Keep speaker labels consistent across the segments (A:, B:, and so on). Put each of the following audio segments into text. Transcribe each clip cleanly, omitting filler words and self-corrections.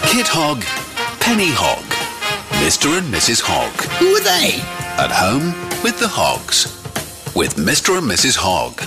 A: Kit Hogg, Penny Hogg, Mr. and Mrs. Hogg.
B: Who are they?
A: At home with the Hoggs. With Mr. and Mrs. Hogg.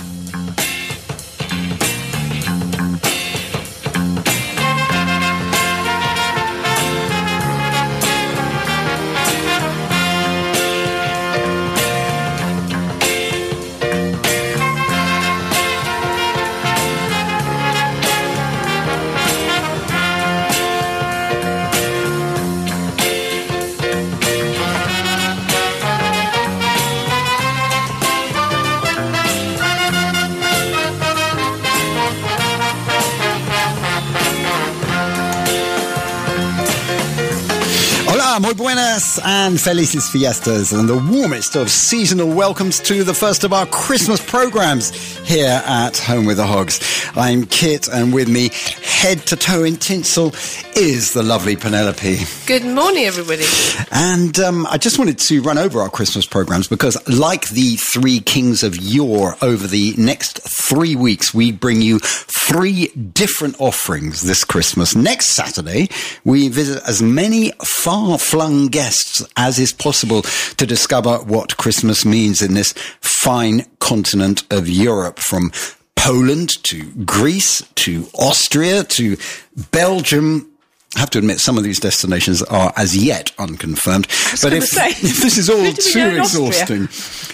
B: Muy buenas and felices fiestas and the warmest of seasonal welcomes to the first of our Christmas programs here at Home with the Hoggs. I'm Kit, and with me, head to toe in tinsel, is the lovely Penelope.
C: Good morning, everybody.
B: And I just wanted to run over our Christmas programs because, like the three kings of yore, over the next 3 weeks, we bring you 3 different offerings this Christmas. Next Saturday, we visit as many far-flung guests as is possible to discover what Christmas means in this fine continent of Europe, from Poland to Greece to Austria to Belgium. I have to admit, some of these destinations are as yet unconfirmed. But if this is all too exhausting...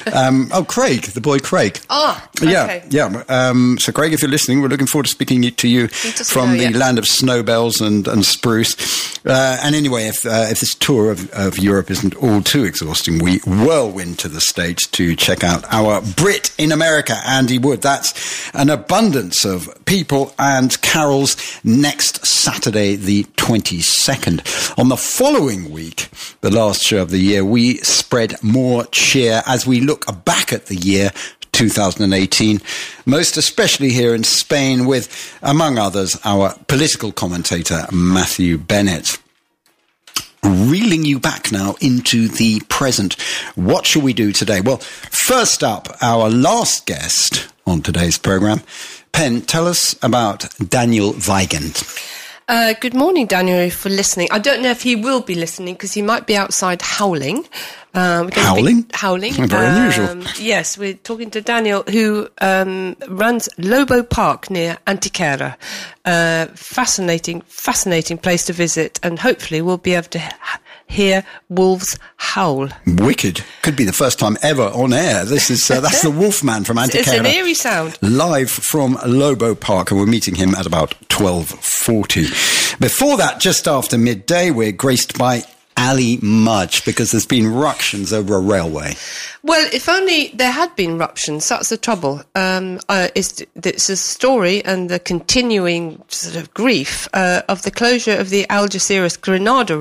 B: Craig, the boy Craig.
C: Okay.
B: So, Craig, if you're listening, we're looking forward to speaking to you from the land of snowbells and spruce. And anyway, if this tour of Europe isn't all too exhausting, we whirlwind to the States to check out our Brit in America, Andy Wood. That's an abundance of people and carols next Saturday, the 22nd. On the following week, the last show of the year, we spread more cheer as we look back at the year 2018, most especially here in Spain with, among others, our political commentator, Matthew Bennett. Reeling you back now into the present. What shall we do today? Well, first up, our last guest on today's programme. Pen, tell us about Daniel Weigand.
C: Good morning, Daniel, for listening. I don't know if he will be listening because he might be outside howling.
B: Howling?
C: Howling.
B: Very unusual.
C: Yes, we're talking to Daniel, who runs Lobo Park near Antequera. Fascinating place to visit, and hopefully we'll be able to hear wolves howl.
B: Wicked. Could be the first time ever on air. This is that's the Wolfman from Antequera.
C: It's an eerie sound.
B: Live from Lobo Park, and we're meeting him at about 12:40. Before that, just after midday, we're graced by Ali Mudge, because there's been ructions over a railway.
C: Well, if only there had been ruptions, that's the trouble. It's a story and the continuing sort of grief of the closure of the Algeciras Granada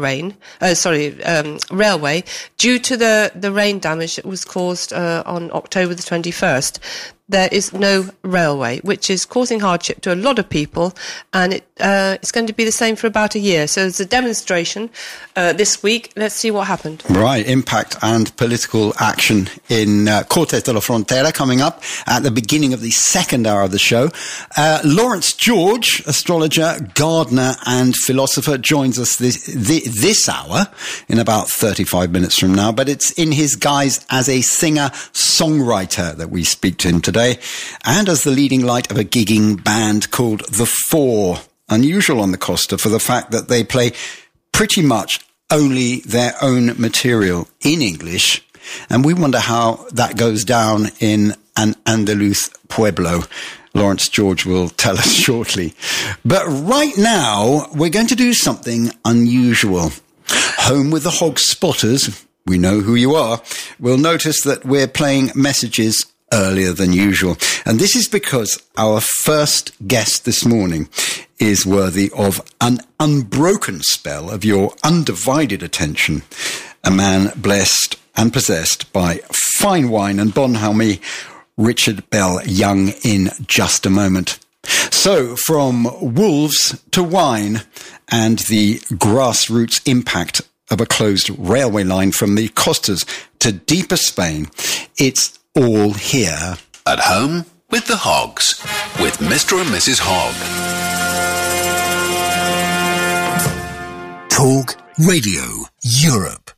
C: railway due to the rain damage that was caused on October the 21st. There is no railway, which is causing hardship to a lot of people, and it's going to be the same for about a year. So there's a demonstration this week. Let's see what happened.
B: Right, impact and political action in Cortes de la Frontera coming up at the beginning of the second hour of the show. Lawrence George, astrologer, gardener and philosopher, joins us this hour in about 35 minutes from now, but it's in his guise as a singer-songwriter that we speak to him today, and as the leading light of a gigging band called The Four. Unusual on the Costa for the fact that they play pretty much only their own material in English, and we wonder how that goes down in an Andaluz pueblo. Lawrence George will tell us shortly. But right now, we're going to do something unusual. Home with the Hog spotters, we know who you are, will notice that we're playing messages earlier than usual. And this is because our first guest this morning is worthy of an unbroken spell of your undivided attention. A man blessed and possessed by fine wine and bonhomie, Richard Bell Young, in just a moment. So, from wolves to wine and the grassroots impact of a closed railway line from the Costas to deeper Spain, it's all here.
A: At Home with the Hoggs, with Mr. and Mrs. Hogg. Hog Radio Europe.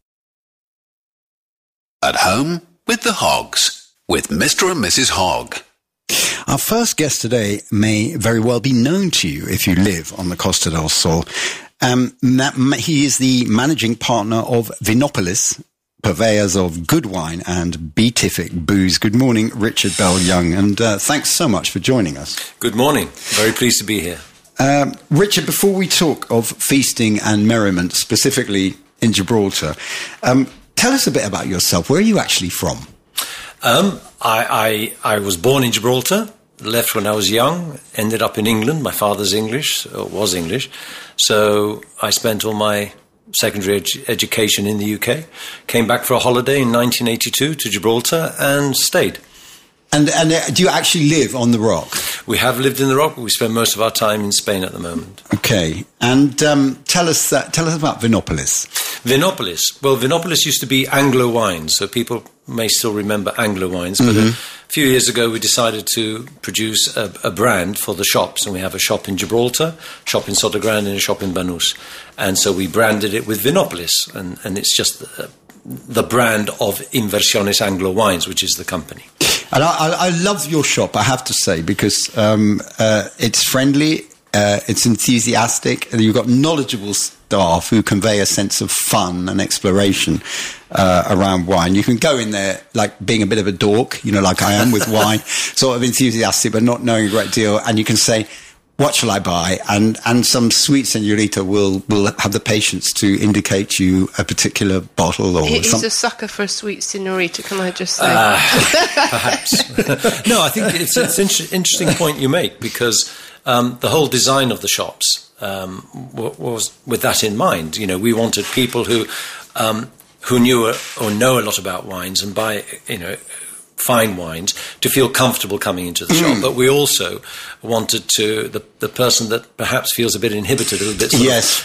A: At home with the Hogs, with Mr. and Mrs. Hogg.
B: Our first guest today may very well be known to you if you live on the Costa del Sol. He is the managing partner of Vinopolis, purveyors of good wine and beatific booze. Good morning, Richard Bell-Young, and thanks so much for joining us.
D: Good morning. Very pleased to be here.
B: Richard, before we talk of feasting and merriment, specifically in Gibraltar, tell us a bit about yourself. Where are you actually from?
D: I was born in Gibraltar, left when I was young, ended up in England. My father's English, or was English. So I spent all my secondary education in the UK, came back for a holiday in 1982 to Gibraltar and stayed.
B: And do you actually live on the Rock?
D: We have lived in the Rock, but we spend most of our time in Spain at the moment.
B: Okay. And tell us about Vinopolis.
D: Vinopolis. Well, Vinopolis used to be Anglo Wines, so people may still remember Anglo Wines. But a few years ago, we decided to produce a brand for the shops. And we have a shop in Gibraltar, a shop in Sotogrande, and a shop in Banús. And so we branded it with Vinopolis. And it's just the brand of Inversiones Anglo Wines, which is the company.
B: And I love your shop, I have to say, because it's friendly, it's enthusiastic, and you've got knowledgeable staff who convey a sense of fun and exploration around wine. You can go in there like being a bit of a dork, like I am with wine, sort of enthusiastic but not knowing a great deal, and you can say, what shall I buy? And some sweet señorita will have the patience to indicate you a particular bottle or something.
C: He's a sucker for a sweet señorita, can I just say?
D: Perhaps. No, I think it's an interesting point you make, because the whole design of the shops was with that in mind. We wanted people who knew or know a lot about wines and buy, fine wines to feel comfortable coming into the shop, but we also wanted to the person that perhaps feels a bit inhibited, a little bit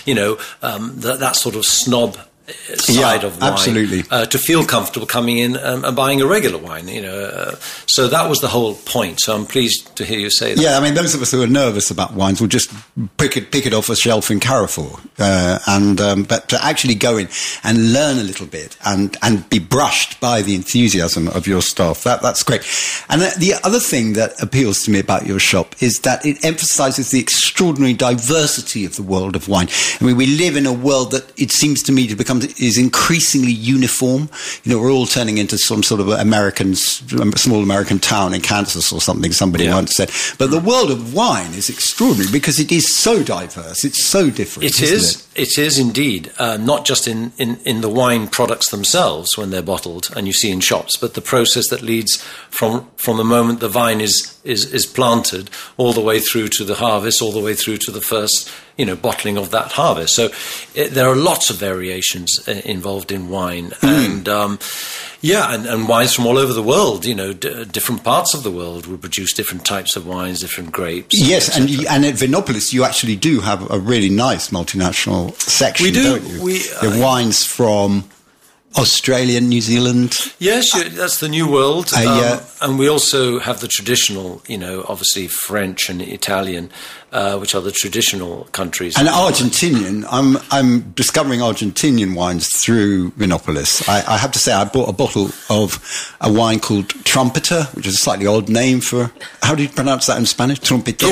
D: that sort of snob side of wine,
B: absolutely,
D: to feel comfortable coming in and buying a regular wine. So that was the whole point. So I'm pleased to hear you say that.
B: Yeah, I mean, those of us who are nervous about wines will just pick it off a shelf in Carrefour, but to actually go in and learn a little bit and be brushed by the enthusiasm of your staff, that's great. And the other thing that appeals to me about your shop is that it emphasises the extraordinary diversity of the world of wine. I mean, we live in a world that it seems to me to become is increasingly uniform. We're all turning into some sort of small American town in Kansas or something, somebody once said. But the world of wine is extraordinary because it is so diverse. It's so different.
D: It is indeed. Not just in the wine products themselves when they're bottled and you see in shops, but the process that leads from the moment the vine is planted all the way through to the harvest, all the way through to the first bottling of that harvest. So there are lots of variations involved in wine, and wines from all over the world. Different parts of the world will produce different types of wines, different grapes.
B: Yes, and at Vinopolis you actually do have a really nice multinational section.
D: We do.
B: Don't you? The wines from Australia, New Zealand.
D: Yes, that's the New World. And we also have the traditional, obviously French and Italian, which are the traditional countries.
B: And Argentinian. I'm discovering Argentinian wines through Vinopolis. I have to say, I bought a bottle of a wine called Trumpeter, which is a slightly odd name for, how do you pronounce that in Spanish? Trumpeter.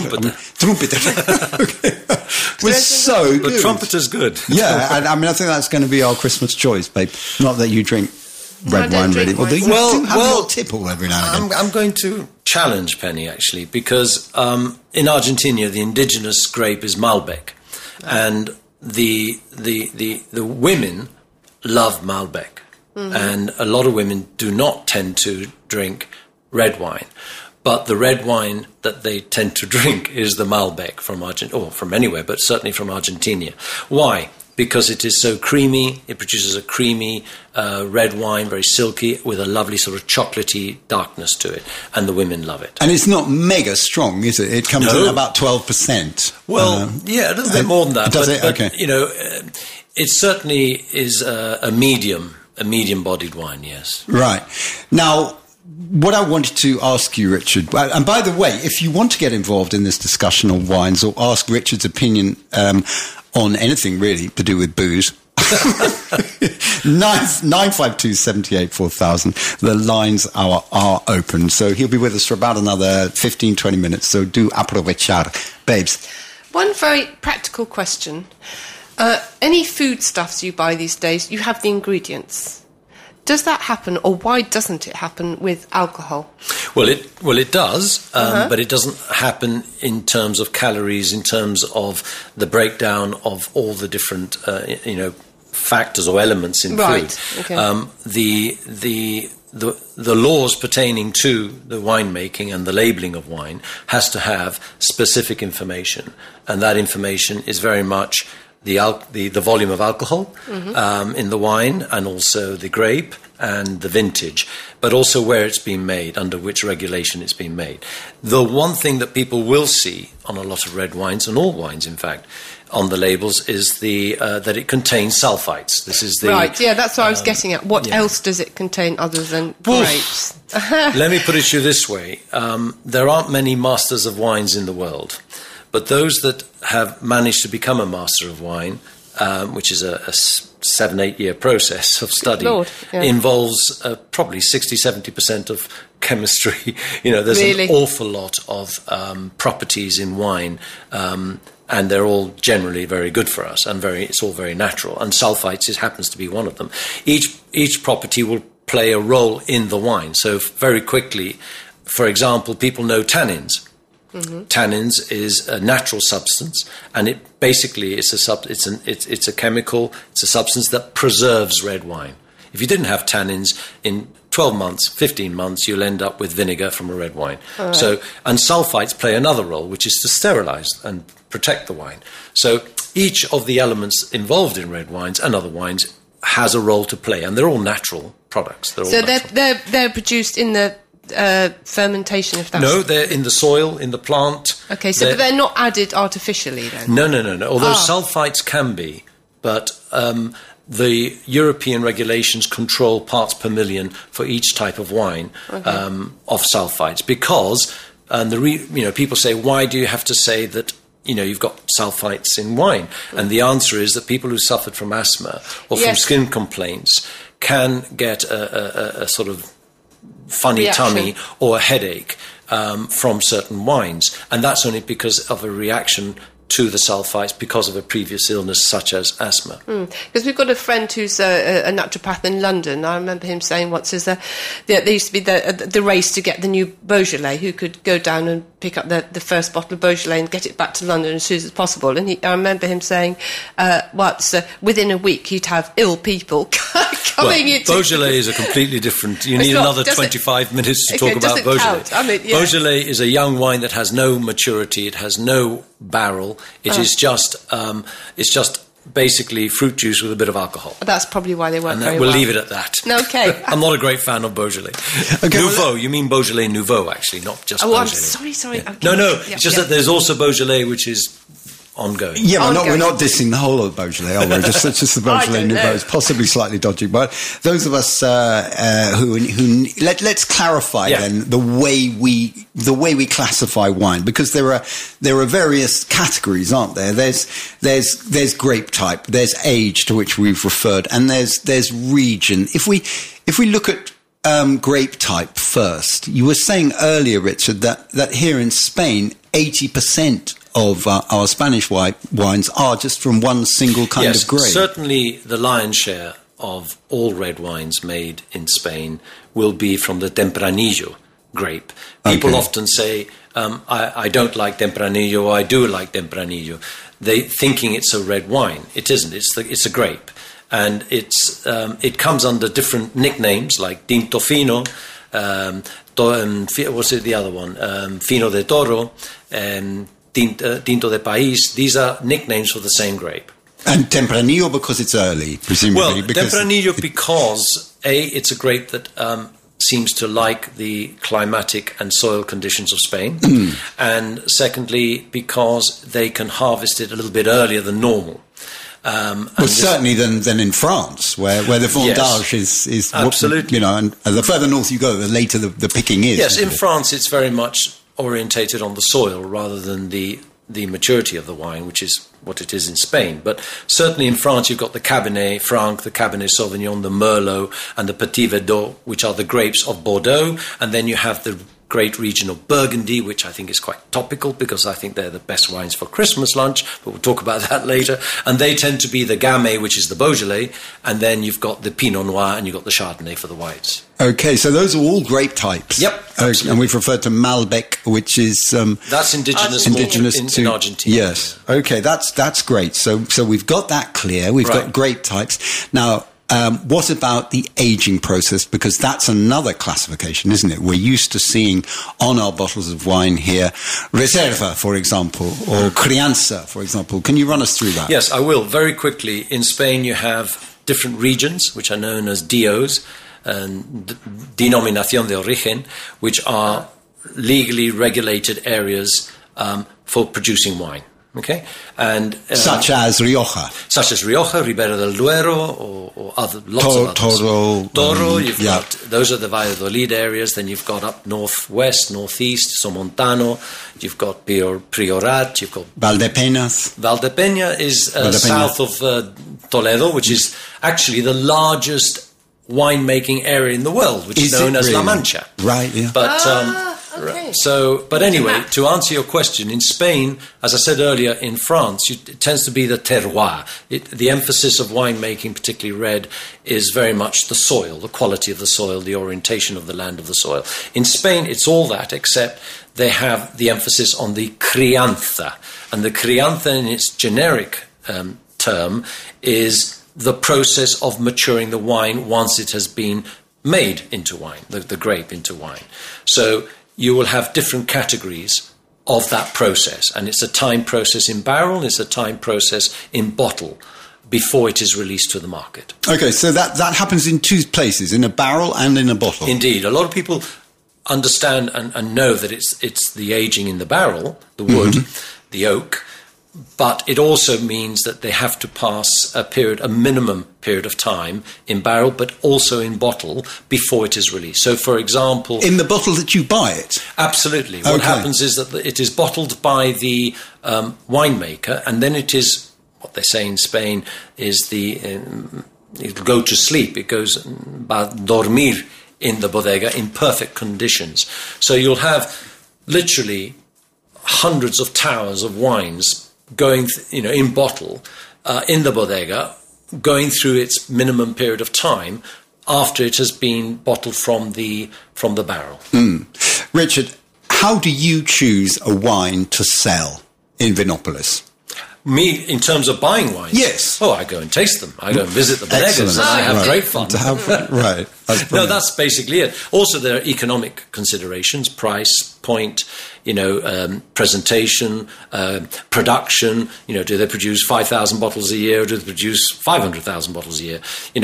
B: Okay. It was so good.
D: But Trumpeter's good.
B: Yeah, and I think that's going to be our Christmas choice, babe. Not that you drink red wine, really. Well, have a little tipple every now and again.
D: I'm going to challenge Penny, actually, because in Argentina, the indigenous grape is Malbec. And the women love Malbec. And a lot of women do not tend to drink red wine. But the red wine that they tend to drink is the Malbec from Argentina, or from anywhere, but certainly from Argentina. Why? Because it is so creamy. It produces a creamy red wine, very silky, with a lovely sort of chocolatey darkness to it. And the women love it.
B: And it's not mega strong, is it? It comes in about 12%.
D: Well, a little bit more than that.
B: Does it? Okay.
D: It certainly is a medium-bodied wine, yes.
B: Right. Now, what I wanted to ask you, Richard, and by the way, if you want to get involved in this discussion on wines or ask Richard's opinion on anything really to do with booze. 952 78 4000. The lines are open. So he'll be with us for about another 15-20 minutes. So do aprovechar. Babes.
C: One very practical question. Any foodstuffs you buy these days, you have the ingredients. Does that happen, or why doesn't it happen with alcohol?
D: Well, it does, but it doesn't happen in terms of calories, in terms of the breakdown of all the different, factors or elements in food.
C: Okay.
D: The laws pertaining to the winemaking and the labelling of wine has to have specific information, and that information is very much the volume of alcohol in the wine, and also the grape and the vintage, but also where it's been made, under which regulation it's been made. The one thing that people will see on a lot of red wines, and all wines in fact, on the labels is that it contains sulfites. This is the
C: right. Yeah, that's what I was getting at. What else does it contain other than grapes?
D: Let me put it to you this way: there aren't many masters of wines in the world. But those that have managed to become a master of wine, which is a 7-8 year process of study, involves probably 60-70% of chemistry. There's an awful lot of properties in wine, and they're all generally very good for us, and it's all very natural. And sulfites happens to be one of them. Each property will play a role in the wine. So very quickly, for example, people know tannins. Tannins is a natural substance, and it basically it's a chemical. It's a substance that preserves red wine. If you didn't have tannins, in 12 months, 15 months, you'll end up with vinegar from a red wine. Right. And sulfites play another role, which is to sterilize and protect the wine. So each of the elements involved in red wines and other wines has a role to play, and they're all natural products.
C: They're produced in the fermentation, if that's...
D: No, they're in the soil, in the plant.
C: Okay, but they're not added artificially then?
D: No. Although sulfites can be, but the European regulations control parts per million for each type of wine of sulfites, because people say, why do you have to say that you've got sulfites in wine? And the answer is that people who suffered from asthma or from skin complaints can get a sort of funny tummy or a headache from certain wines, and that's only because of a reaction to the sulfites because of a previous illness such as asthma.
C: Because we've got a friend who's a naturopath in London. I remember him saying once there used to be the race to get the new Beaujolais, who could go down and pick up the first bottle of Beaujolais and get it back to London as soon as possible. And I remember him saying within a week he'd have ill people coming into...
D: Beaujolais is a completely different... You need another 25 minutes to talk about Beaujolais. Beaujolais is a young wine that has no maturity, it has no barrel. It is just basically fruit juice with a bit of alcohol.
C: That's probably why they weren't very
D: we'll
C: well.
D: leave it at that.
C: Okay.
D: I'm not a great fan of Beaujolais. Nouveau, you mean Beaujolais Nouveau, actually, not just Beaujolais.
C: I'm sorry.
D: Yeah. No, it's just that there's also Beaujolais, which is ongoing.
B: Yeah, we're not dissing the whole of Beaujolais, are we? Just the Beaujolais Nouveau is possibly slightly dodgy. But those of us let's clarify then the way we classify wine, because there are various categories, aren't there? There's grape type, there's age, to which we've referred, and there's region. If we look at grape type first, you were saying earlier, Richard, that here in Spain, 80% of our Spanish wines are just from one single kind of grape.
D: Yes, certainly the lion's share of all red wines made in Spain will be from the Tempranillo grape. People often say, I don't like Tempranillo, or I do like Tempranillo. They thinking it's a red wine. It isn't. It's a grape. And it comes under different nicknames, like Tinto Fino, what's the other one? Fino de Toro, Tinto de País. These are nicknames for the same grape.
B: And Tempranillo because it's early, presumably.
D: Well, Tempranillo because, it's a grape that seems to like the climatic and soil conditions of Spain. And secondly, because they can harvest it a little bit earlier than normal.
B: Certainly than in France, where the vendange is
D: absolutely,
B: and the further north you go, the later the picking is.
D: Yes, in France it's very much orientated on the soil rather than the the maturity of the wine, which is what it is in Spain. But certainly in France, you've got the Cabernet Franc, the Cabernet Sauvignon, the Merlot, and the Petit Verdot, which are the grapes of Bordeaux. And then you have the great region of Burgundy, which I think is quite topical because I think they're the best wines for Christmas lunch, but we'll talk about that later. And they tend to be the Gamay, which is the Beaujolais, and then you've got the Pinot Noir and you've got the Chardonnay for the whites.
B: Okay, so those are all grape types.
D: Yep, absolutely.
B: And we've referred to Malbec, which is
D: that's indigenous in Argentina.
B: Yes. Okay, that's great. So we've got that clear. We've got grape types. Now, what about the aging process? Because that's another classification, isn't it? We're used to seeing on our bottles of wine here, Reserva, for example, or Crianza, for example. Can you run us through that?
D: Yes, I will. Very quickly, in Spain you have different regions, which are known as DOs, and Denominación de Origen, which are legally regulated areas for producing wine. Okay, and
B: such as Rioja,
D: Ribera del Duero, or other lots of others. Toro. You've got those are the Valladolid areas. Then you've got up northwest, northeast, Somontano. You've got Priorat. You've got
B: Valdepeñas.
D: Valdepeña is south of Toledo, which is actually the largest winemaking area in the world, which is known as La Mancha.
B: Right. Yeah.
D: But
C: okay.
D: But anyway, to answer your question, in Spain, as I said earlier, in France, it tends to be the terroir. The emphasis of winemaking, particularly red, is very much the soil, the quality of the soil, the orientation of the land of the soil. In Spain, it's all that, except they have the emphasis on the crianza. And the crianza, in its generic term, is the process of maturing the wine once it has been made into wine, the grape into wine. So you will have different categories of that process, and it's a time process in barrel, it's a time process in bottle before it is released to the market.
B: Okay, so that happens in two places, in a barrel and in a bottle.
D: Indeed. A lot of people understand and know that it's the aging in the barrel, the wood, the oak, but it also means that they have to pass a minimum period of time in barrel, but also in bottle before it is released. So, for example...
B: In the bottle that you buy it?
D: Absolutely. What happens is that it is bottled by the winemaker, and then it is, what they say in Spain, is it'll go to sleep. It goes dormir in the bodega in perfect conditions. So you'll have literally hundreds of towers of wines going, in bottle, in the bodega, going through its minimum period of time after it has been bottled from the barrel.
B: Richard, how do you choose a wine to sell in Vinopolis?
D: Me, in terms of buying wines?
B: Yes.
D: Oh, I go and taste them. I go and visit the bodegas, and I have great fun.
B: Right.
D: That's basically it. Also, there are economic considerations, price, point, presentation, production. Do they produce 5,000 bottles a year, or do they produce 500,000 bottles a year?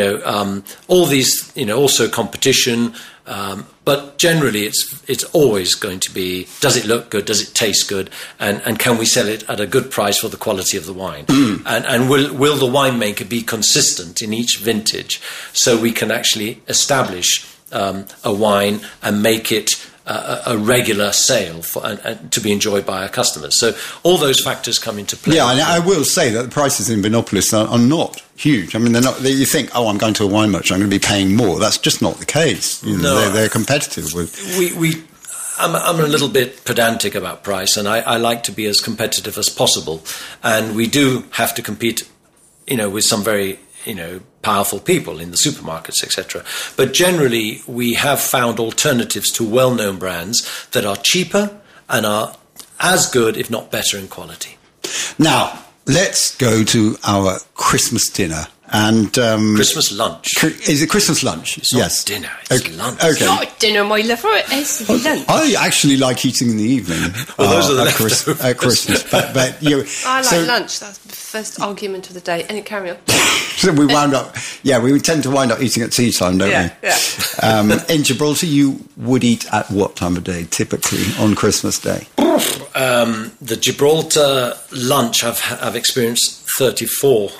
D: All these, also competition. But generally, it's always going to be, does it look good? Does it taste good? And can we sell it at a good price for the quality of the wine? And will the winemaker be consistent in each vintage so we can actually establish a wine and make it a regular sale and to be enjoyed by our customers. So all those factors come into play.
B: Yeah, and I will say that the prices in Vinopolis are not huge. I mean, they're not. You think, I'm going to a wine merchant, I'm going to be paying more. That's just not the case.
D: No,
B: they're competitive with.
D: I'm a little bit pedantic about price, and I like to be as competitive as possible. And we do have to compete, with some very powerful people in the supermarkets, etc. But generally, we have found alternatives to well-known brands that are cheaper and are as good, if not better, in quality.
B: Now, let's go to our Christmas dinner. And
D: Christmas lunch.
B: Is it Christmas lunch?
D: It's
B: yes.
D: not dinner, it's lunch.
C: It's not dinner, my lover, it's lunch.
B: I actually like eating in the evening.
D: Well, those are the leftovers.
B: At Christmas. But
C: I like lunch. That's the first argument of the day. And carry on.
B: So we wound up, we tend to wind up eating at tea time, don't we?
C: Yeah.
B: In Gibraltar, you would eat at what time of day, typically, on Christmas Day?
D: The Gibraltar lunch, I've experienced 34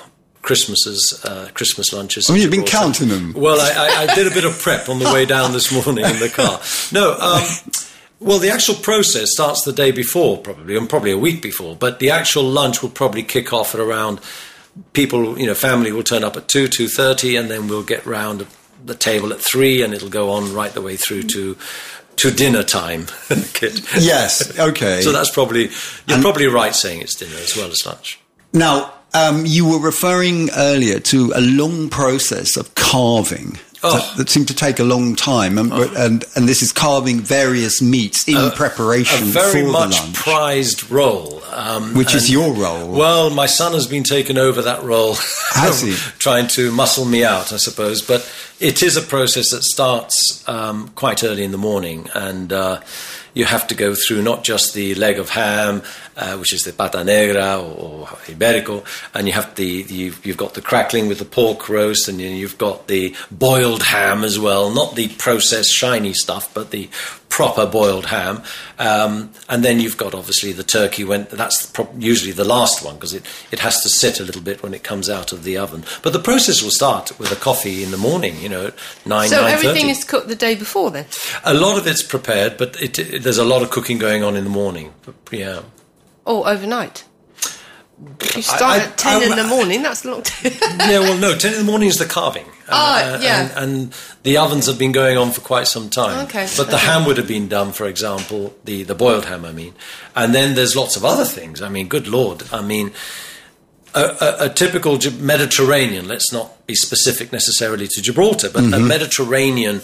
D: Christmas lunches.
B: Oh, you've been counting them.
D: Well, I did a bit of prep on the way down this morning in the car. No, Well, the actual process starts the day before, probably, and probably a week before. But the actual lunch will probably kick off at around, people, family will turn up at 2:30, and then we'll get round the table at 3, and it'll go on right the way through to dinner time, Kit.
B: Yes, okay.
D: So that's probably, you're probably right saying it's dinner as well as lunch.
B: Now, you were referring earlier to a long process of carving. That seemed to take a long time, and this is carving various meats in preparation for the lunch. A very
D: much prized role.
B: Which is your role?
D: Well, my son has been taking over that role.
B: Has he?
D: Trying to muscle me out, I suppose. But it is a process that starts quite early in the morning, and you have to go through not just the leg of ham, which is the pata negra or iberico, and you've got the crackling with the pork roast, and you've got the boiled ham as well, not the processed shiny stuff, but the proper boiled ham, and then you've got obviously the turkey. That's usually the last one, because it has to sit a little bit when it comes out of the oven. But the process will start with a coffee in the morning, at 9:30.
C: So everything is cooked the day before then?
D: A lot of it's prepared, but there's a lot of cooking going on in the morning. Yeah.
C: Oh, overnight? If you start at 10 in the morning, that's a long time.
D: Yeah, well, no, 10 in the morning is the carving.
C: Yeah.
D: And the ovens have been going on for quite some time.
C: Okay.
D: But the ham would have been done, for example, the boiled ham, And then there's lots of other things. Good Lord. A typical Mediterranean, let's not be specific necessarily to Gibraltar, but a Mediterranean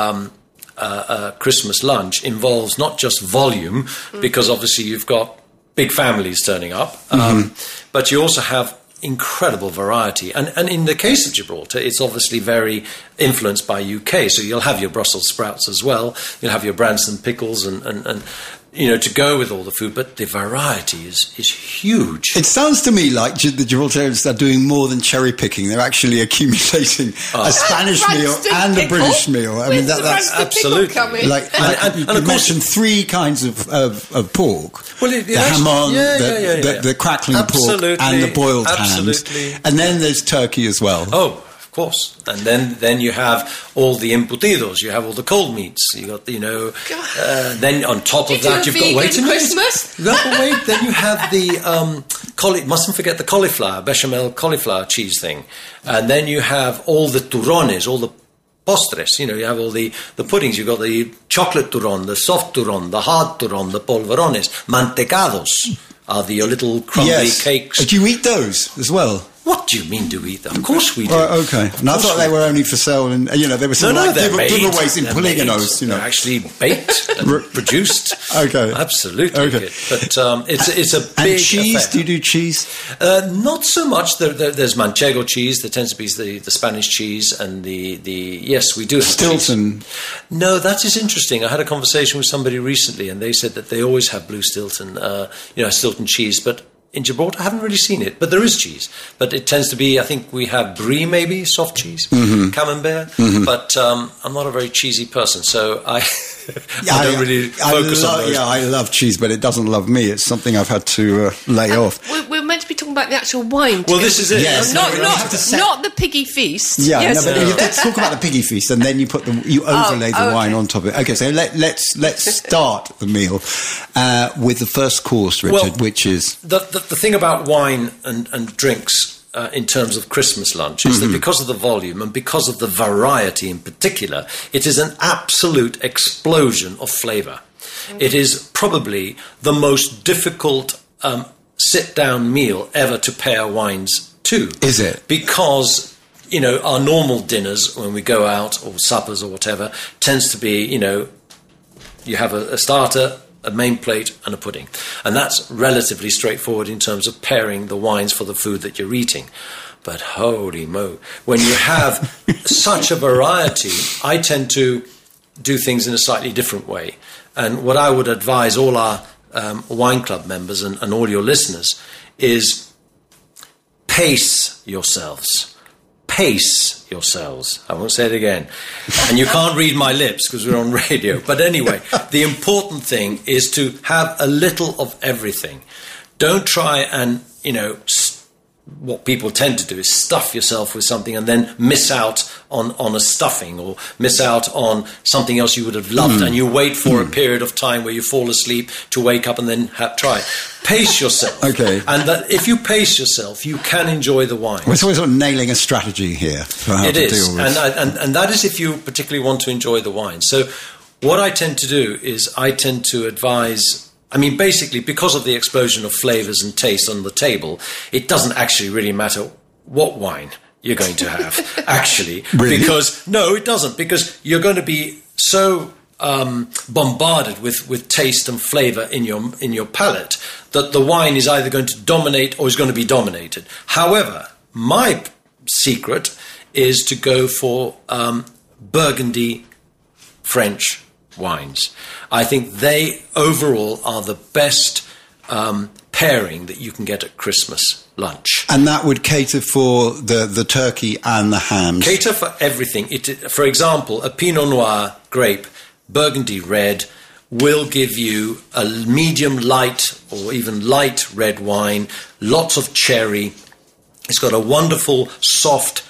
D: Christmas lunch involves not just volume, because obviously you've got big families turning up, but you also have incredible variety. And in the case of Gibraltar, it's obviously very influenced by UK. So you'll have your Brussels sprouts as well. You'll have your Branston pickles and to go with all the food. But the variety is huge.
B: It sounds to me like the Gibraltarians are doing more than cherry picking. They're actually accumulating a Spanish meal and a British meal. That's
D: absolutely.
B: You mentioned 3 kinds of pork.
D: Well,
B: the hamon, the crackling pork, and the boiled hams. And then there's turkey as well.
D: Oh, of course. And then you have all the embutidos. You have all the cold meats. You got then on top of that you've got wait a minute.
C: Christmas?
D: Wait. Then you have the mustn't forget the cauliflower, bechamel cauliflower cheese thing, and then you have all the turrones, all the postres. You have all the puddings. You've got the chocolate turron, the soft turron, the hard turron, the polvorones, mantecados are the little crumbly cakes.
B: Do you eat those as well?
D: What do you mean, do we eat them? Of course we do.
B: Okay. And I thought they were only for sale, and there were some giveaways in Poligonos.
D: They're actually baked and produced.
B: Okay.
D: Absolutely. Okay. But it's a big
B: and cheese?
D: affair.
B: Do you do cheese?
D: Not so much. There's Manchego cheese. There tends to be the Spanish cheese, and yes, we do have
B: Stilton.
D: Cheese. No, that is interesting. I had a conversation with somebody recently, and they said that they always have blue Stilton, Stilton cheese, but in Gibraltar, I haven't really seen it, but there is cheese. But it tends to be, I think we have brie, maybe, soft cheese, camembert. But I'm not a very cheesy person, so I don't really focus on those.
B: Yeah, I love cheese, but it doesn't love me. It's something I've had to lay off.
C: We're meant to be talking about the actual wine.
D: Well, this is it.
B: Yes.
C: Not the piggy feast.
B: Yeah,
C: yes.
B: Let's talk about the piggy feast, and then you overlay the wine on top of it. Okay, so let's start the meal with the first course, Richard, which is
D: the thing about wine and drinks in terms of Christmas lunch is that because of the volume and because of the variety in particular, it is an absolute explosion of flavour. It is probably the most difficult sit-down meal ever to pair wines to.
B: Is it?
D: Because our normal dinners when we go out, or suppers or whatever, tends to be, you have a starter, a main plate and a pudding. And that's relatively straightforward in terms of pairing the wines for the food that you're eating. But holy mo, when you have such a variety, I tend to do things in a slightly different way. And what I would advise all our wine club members and all your listeners is pace yourselves. Pace yourselves. I won't say it again. And you can't read my lips because we're on radio. But anyway, the important thing is to have a little of everything. Don't try and, what people tend to do is stuff yourself with something and then miss out on a stuffing or miss out on something else you would have loved, and you wait for a period of time where you fall asleep to wake up and then try it. Pace yourself.
B: Okay.
D: And that if you pace yourself, you can enjoy the wine.
B: We're sort of nailing a strategy here for how
D: It
B: to
D: is.
B: deal with
D: And that is if you particularly want to enjoy the wine. So what I tend to do is I tend to advise... I mean, basically, because of the explosion of flavours and taste on the table, it doesn't actually really matter what wine you're going to have, actually.
B: Really?
D: No, it doesn't, because you're going to be so bombarded with taste and flavour in your palate that the wine is either going to dominate or is going to be dominated. However, my secret is to go for Burgundy French wines. I think they overall are the best pairing that you can get at Christmas lunch.
B: And that would cater for the turkey and the hams.
D: Cater for everything. For example, a Pinot Noir grape, Burgundy red, will give you a medium light or even light red wine, lots of cherry. It's got a wonderful, soft,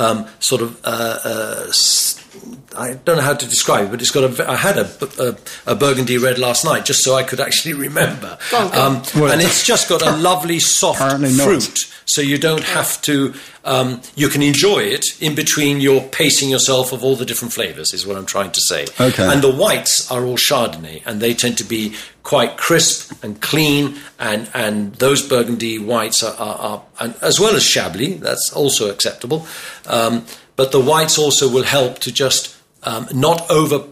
D: I don't know how to describe it, but it's got I had a Burgundy red last night just so I could actually remember. And it's just got a lovely soft fruit, so you don't have to, you can enjoy it in between you're pacing yourself of all the different flavours, is what I'm trying to say.
B: Okay.
D: And the whites are all Chardonnay, and they tend to be quite crisp and clean, and those Burgundy whites are and as well as Chablis, that's also acceptable. But the whites also will help to just not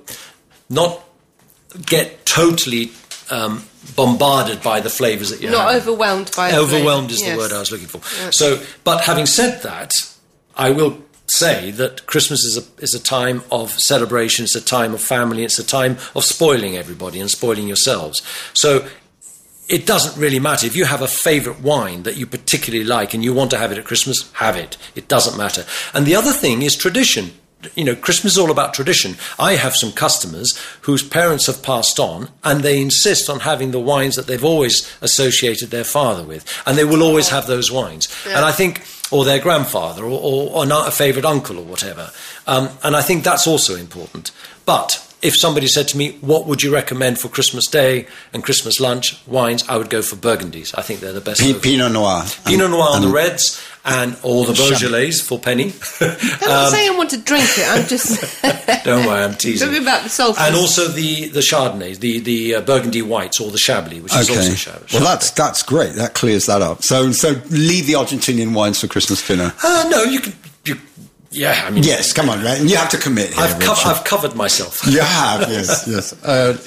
D: get totally bombarded by the flavours that you're
C: not
D: having.
C: overwhelmed by it.
D: Overwhelmed is the word I was looking for. Yeah. So, but having said that, I will say that Christmas is a time of celebration, it's a time of family, it's a time of spoiling everybody and spoiling yourselves. So it doesn't really matter. If you have a favourite wine that you particularly like and you want to have it at Christmas, have it. It doesn't matter. And the other thing is tradition. You know, Christmas is all about tradition. I have some customers whose parents have passed on and they insist on having the wines that they've always associated their father with. And they will always have those wines. Yeah. And I think, or their grandfather, or a favourite uncle or whatever. And I think that's also important. But if somebody said to me, what would you recommend for Christmas Day and Christmas lunch wines, I would go for Burgundies. I think they're the best.
B: Pinot Noir.
D: Pinot Noir on the reds or the Beaujolais for Penny.
C: I'm not saying I want to drink it, I'm just...
D: Don't worry, I'm teasing.
C: Talking about the sulphurs.
D: And also the Chardonnay, the Burgundy whites or the Chablis, which is also Chardonnay.
B: Well, that's great. That clears that up. So leave the Argentinian wines for Christmas dinner.
D: No, you can... Yeah, I mean...
B: Yes, come on, right? You have to commit here,
D: I've covered myself.
B: You have, yes.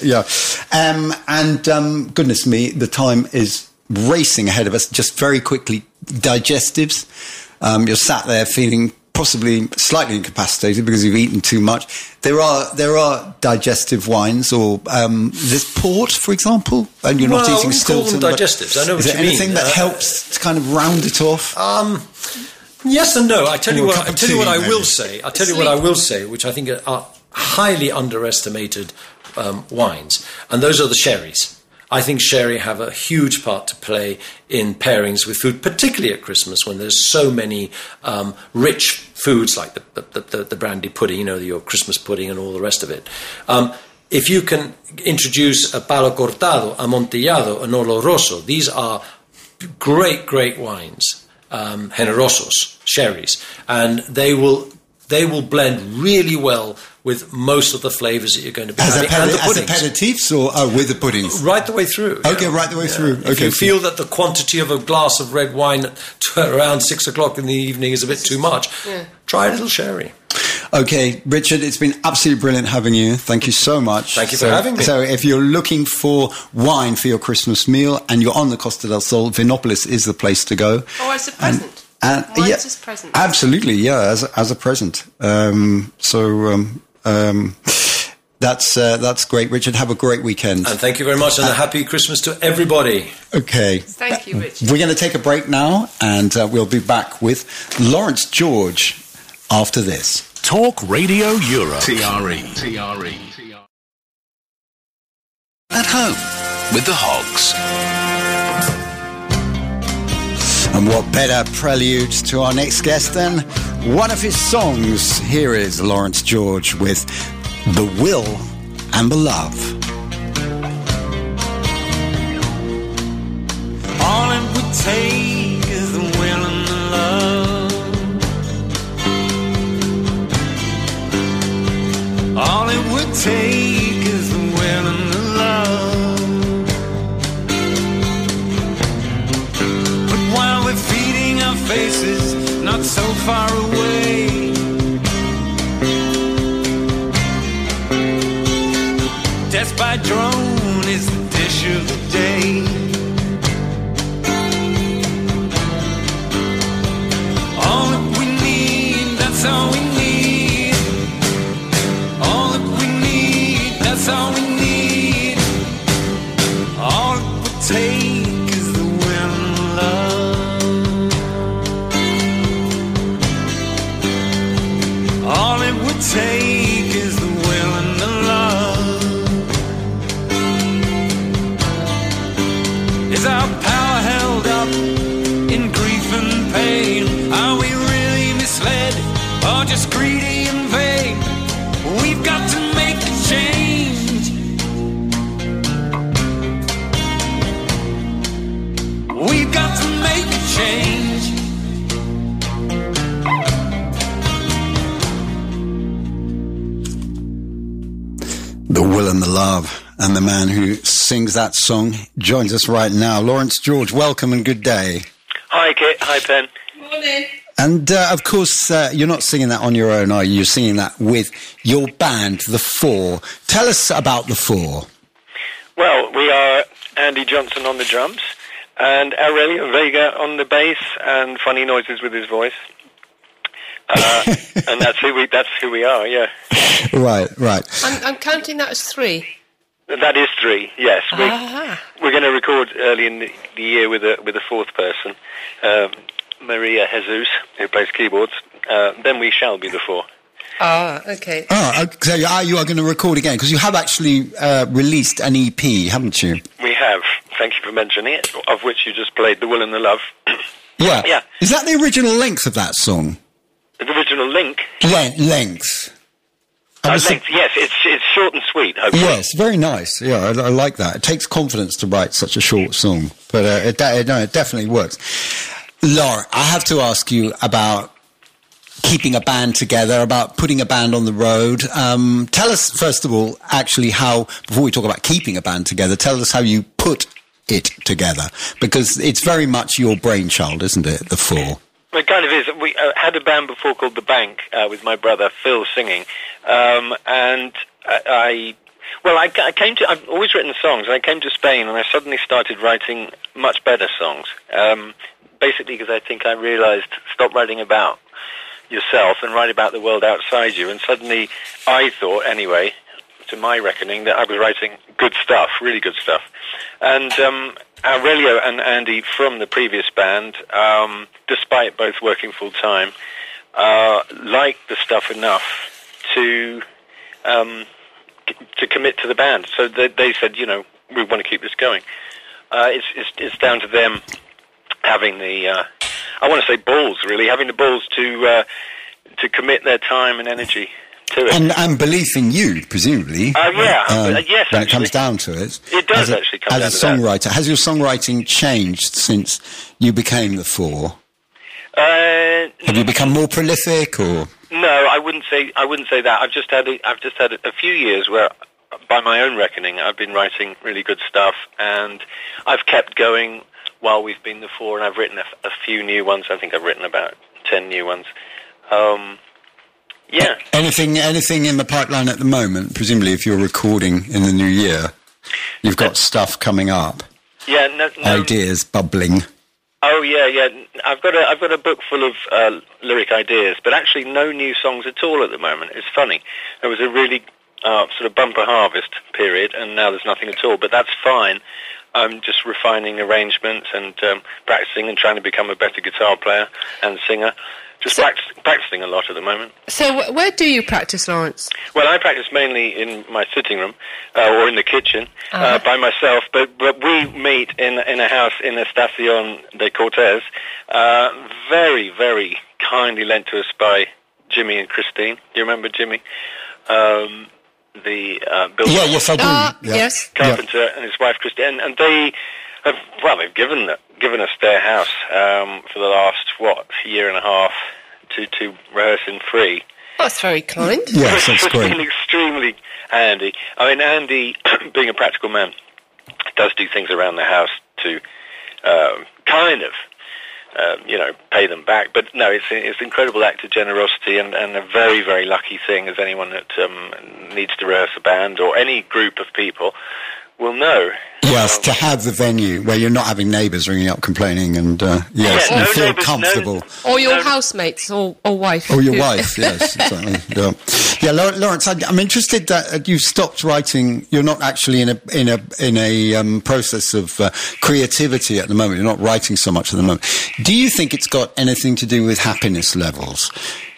B: Goodness me, the time is racing ahead of us. Just very quickly, digestives. You're sat there feeling possibly slightly incapacitated because you've eaten too much. There are digestive wines, or there's port, for example, and you're not eating Stilton.
D: Digestives. I know what you mean.
B: Is there anything that helps to kind of round it off?
D: Yes and no. I tell you what I will say, which I think are highly underestimated wines, and those are the sherries. I think sherry have a huge part to play in pairings with food, particularly at Christmas when there's so many rich foods like the brandy pudding, your Christmas pudding and all the rest of it. If you can introduce a Palo Cortado, Amontillado, and Oloroso, these are great wines. Generosos, sherries, and they will blend really well with most of the flavours that you're going to be having. And the puddings.
B: As aperitifs or with the puddings?
D: Right the way through.
B: Okay, right the way through.
D: If you feel that the quantity of a glass of red wine around 6 o'clock in the evening is a bit too much, try a little sherry.
B: Okay, Richard, it's been absolutely brilliant having you. Thank you so much.
D: Thank you for having me.
B: So if you're looking for wine for your Christmas meal and you're on the Costa del Sol, Vinopolis is the place to go.
C: Oh, as a present.
B: Wine's
C: as present.
B: Absolutely, yeah, as a present. That's great, Richard. Have a great weekend.
D: And thank you very much, and a happy Christmas to everybody.
B: Okay.
C: Thank you, Richard.
B: We're going to take a break now, and we'll be back with Lawrence George after this.
A: Talk Radio Europe. TRE. At home with the Hogs.
B: And what better prelude to our next guest than one of his songs? Here is Lawrence George with The Will and the Love.
E: All it would take is the will and the love. All it would take is the will and the love. But while we're feeding our faces not so far away, death by drone is the dish of the day. All that we need, that's all we need. All that we need, that's all we need. All it would take is the will and love. All it would take is the will and the love. Is our power held up in grief and pain? Are we really misled or just greedy and vain? We've got to make a change. We've got to make a change.
B: The Will and the Love. And the man who sings that song joins us right now. Lawrence George, welcome and good day.
F: Hi, Kit. Hi, Pen.
C: Morning.
B: And, of course, you're not singing that on your own, are you? You're singing that with your band, The Four. Tell us about The Four.
F: Well, we are Andy Johnson on the drums and Aurelio Vega on the bass and funny noises with his voice. And that's who we are, yeah.
B: Right.
C: I'm counting that as 3.
F: That is 3, yes. We're going to record early in the year with a fourth person, Maria Jesus, who plays keyboards. Then we shall be the 4.
C: Okay.
B: So you are going to record again, because you have actually released an EP, haven't you?
F: We have. Thank you for mentioning it, of which you just played The Will and the Love.
B: Yeah. Is that the original length of that song?
F: The original length?
B: Length.
F: Length, yes. It's short and sweet, hopefully.
B: Yes, very nice. Yeah, I like that. It takes confidence to write such a short song, but it definitely works. Laura, I have to ask you about keeping a band together, about putting a band on the road. Tell us, first of all, actually how, before we talk about keeping a band together, tell us how you put it together, because it's very much your brainchild, isn't it, The Four?
F: It kind of is. We had a band before called The Bank with my brother Phil singing, and I've always written songs, and I came to Spain and I suddenly started writing much better songs, basically because I think I realised, stop writing about yourself and write about the world outside you, and suddenly I thought, anyway, to my reckoning, that I was writing good stuff, really good stuff. And Aurelio and Andy from the previous band, despite both working full-time, liked the stuff enough to commit to the band. So they said, we want to keep this going. It's down to them having the, I want to say balls, really, having the balls to commit their time and energy to it.
B: And belief in you, presumably.
F: Yes,
B: when it comes down to it.
F: It does actually come down to
B: that. As a songwriter, has your songwriting changed since you became The Four? Have you become more prolific, or?
F: No, I wouldn't say that. I've just had a few years where, by my own reckoning, I've been writing really good stuff, and I've kept going while we've been The Four, and I've written a few new ones. I think I've written about 10 new ones. Yeah.
B: Anything in the pipeline at the moment? Presumably, if you're recording in the new year, you've got stuff coming up.
F: Yeah, no.
B: Ideas bubbling.
F: Oh yeah. I've got a book full of lyric ideas, but actually no new songs at all at the moment. It's funny. There was a really sort of bumper harvest period, and now there's nothing at all. But that's fine. I'm just refining arrangements and practicing and trying to become a better guitar player and singer. Just practicing a lot at the moment.
C: So where do you practice, Lawrence?
F: Well, I practice mainly in my sitting room or in the kitchen by myself, but we meet in a house in Estación de Cortez, very, very kindly lent to us by Jimmy and Christine. Do you remember Jimmy? The builder.
B: Yeah, yes, I do.
C: Yes.
F: Carpenter and his wife Christine, and they have, they've given us their house for the last, year and a half to rehearse in free.
C: That's very kind.
B: Yes, that's
F: Which
B: great.
F: has been extremely handy. I mean, Andy, being a practical man, does do things around the house to kind of, pay them back. But no, it's an incredible act of generosity and a very, very lucky thing, as anyone that needs to rehearse a band or any group of people will know.
B: Yes, to have the venue where you're not having neighbours ringing up complaining and, you feel
F: neighbours,
B: comfortable.
C: Or your housemates or wife.
B: Or your wife, yes, exactly. Yeah, Lawrence, I'm interested that you've stopped writing. You're not actually in a process of creativity at the moment. You're not writing so much at the moment. Do you think it's got anything to do with happiness levels?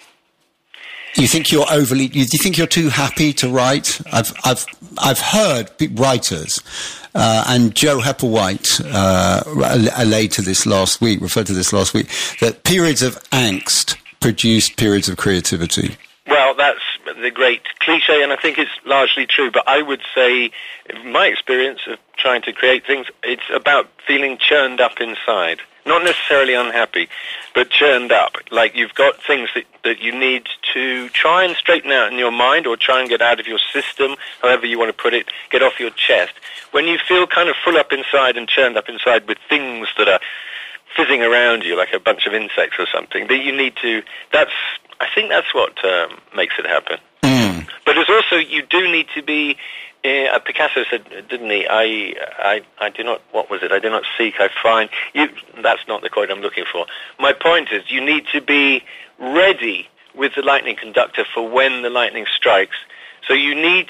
B: You think you're do you think you're too happy to write? I've heard writers, and Joe Hepplewhite referred to this last week, that periods of angst produce periods of creativity.
F: Well, that's the great cliche, and I think it's largely true, but I would say, in my experience of trying to create things, it's about feeling churned up inside. Not necessarily unhappy, but churned up. Like you've got things that you need to try and straighten out in your mind or try and get out of your system, however you want to put it, get off your chest. When you feel kind of full up inside and churned up inside with things that are fizzing around you like a bunch of insects or something, that you need to, I think that's what makes it happen.
B: Mm.
F: But it's also, you do need to be, Picasso said, didn't he, I do not, what was it, I do not seek, I find. That's not the quote I'm looking for. My point is, you need to be ready with the lightning conductor for when the lightning strikes. So you need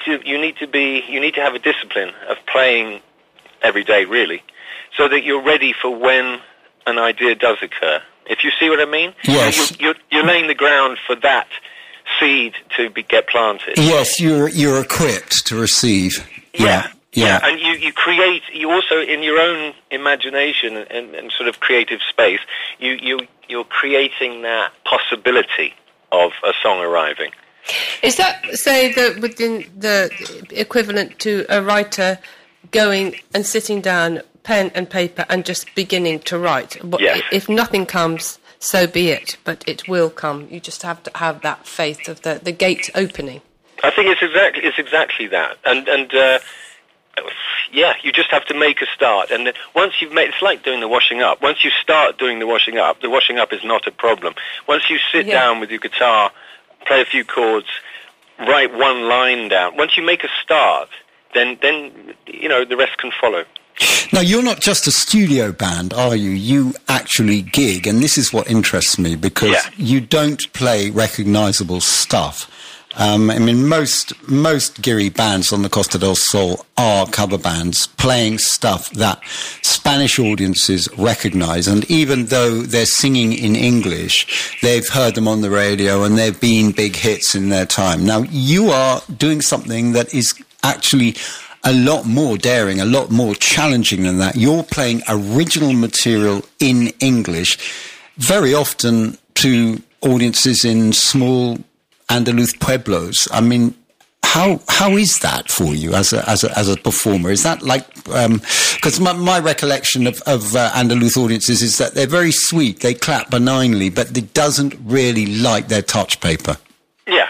F: to have a discipline of playing every day, really, so that you're ready for when an idea does occur. If you see what I mean?
B: Yes.
F: You're laying the ground for that seed to get planted.
B: Yes, you're equipped to receive. Yeah.
F: And you create, you also, in your own imagination and sort of creative space, you're creating that possibility of a song arriving.
C: Is that, say, within the equivalent to a writer going and sitting down, pen and paper, and just beginning to write?
F: Yes.
C: If nothing comes, so be it, but it will come. You just have to have that faith of the gate opening.
F: I think it's exactly that, and you just have to make a start, and once you've made, it's like doing the washing up. Once you start doing the washing up is not a problem. Once you sit down with your guitar, play a few chords, write one line down. Once you make a start, then the rest can follow.
B: Now, you're not just a studio band, are you? You actually gig, and this is what interests me, because you don't play recognisable stuff. I mean, most Geary bands on the Costa del Sol are cover bands playing stuff that Spanish audiences recognise, and even though they're singing in English, they've heard them on the radio and they've been big hits in their time. Now, you are doing something that is actually a lot more daring, a lot more challenging than that. You're playing original material in English, very often to audiences in small Andaluz pueblos. I mean, how is that for you as a performer? Is that like, because my recollection of Andaluz audiences is that they're very sweet, they clap benignly, but it doesn't really like their touch paper.
F: Yeah,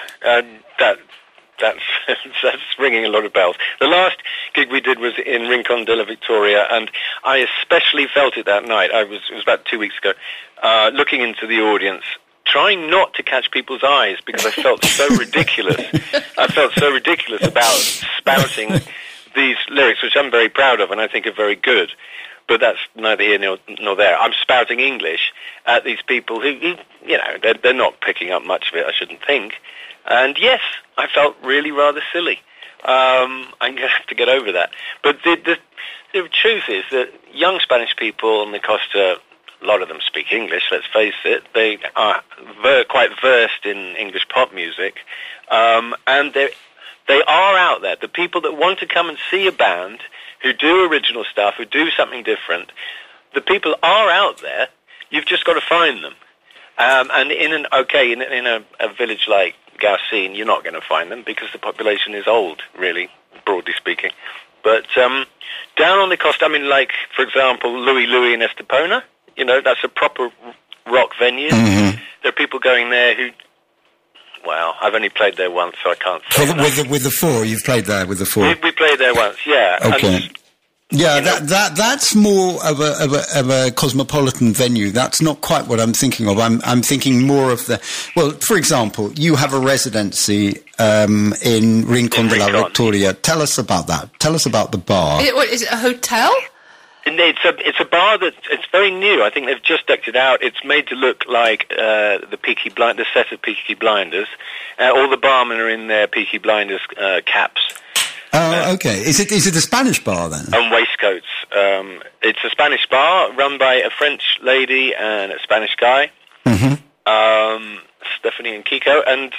F: that's ringing a lot of bells. The last gig we did was in Rincon de la Victoria, and I especially felt it that night. It was about 2 weeks ago, looking into the audience, trying not to catch people's eyes because I felt so ridiculous. I felt so ridiculous about spouting these lyrics, which I'm very proud of and I think are very good. But that's neither here nor there. I'm spouting English at these people who they're not picking up much of it, I shouldn't think. And yes, I felt really rather silly. I'm going to have to get over that. But the truth is that young Spanish people on the Costa a lot of them speak English, let's face it. They are quite versed in English pop music. And they are out there. The people that want to come and see a band who do original stuff, who do something different, the people are out there. You've just got to find them. And in a village like Gaucine, you're not going to find them because the population is old, really, broadly speaking. But down on the coast, I mean, like, for example, Louis Louis in Estepona, that's a proper rock venue.
B: Mm-hmm.
F: There are people going there who, well, I've only played there once, so I can't say.
B: With the Four, you've played there with the Four?
F: We played there once, yeah.
B: Okay. Yeah, that's more of a cosmopolitan venue. That's not quite what I'm thinking of. I'm thinking more of for example, you have a residency in Rincon de la Victoria. Tell us about that. Tell us about the bar.
C: Is it a hotel?
F: It's a bar it's very new. I think they've just decked it out. It's made to look like the set of Peaky Blinders. All the barmen are in their Peaky Blinders caps.
B: Oh, okay. Is it a Spanish bar then?
F: And waistcoats. It's a Spanish bar run by a French lady and a Spanish guy, Stephanie and Kiko, and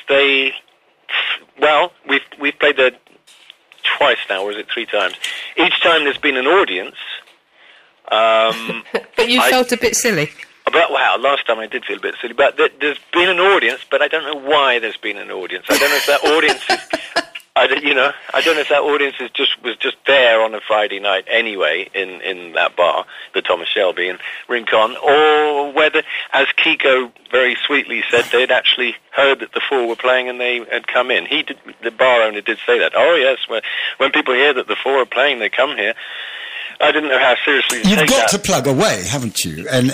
F: we've played there twice now, or is it 3 times? Each time there's been an audience.
C: But you felt a bit silly.
F: Last time I did feel a bit silly, but there's been an audience, but I don't know why there's been an audience. I don't know if that audience is... I don't know if that audience was just there on a Friday night anyway in that bar, the Thomas Shelby in Rincon, or whether, as Kiko very sweetly said, they'd actually heard that the Four were playing and they had come in. The bar owner did say that. Oh yes, when people hear that the Four are playing, they come here. I didn't know how seriously to take that.
B: You've got to plug away, haven't you? And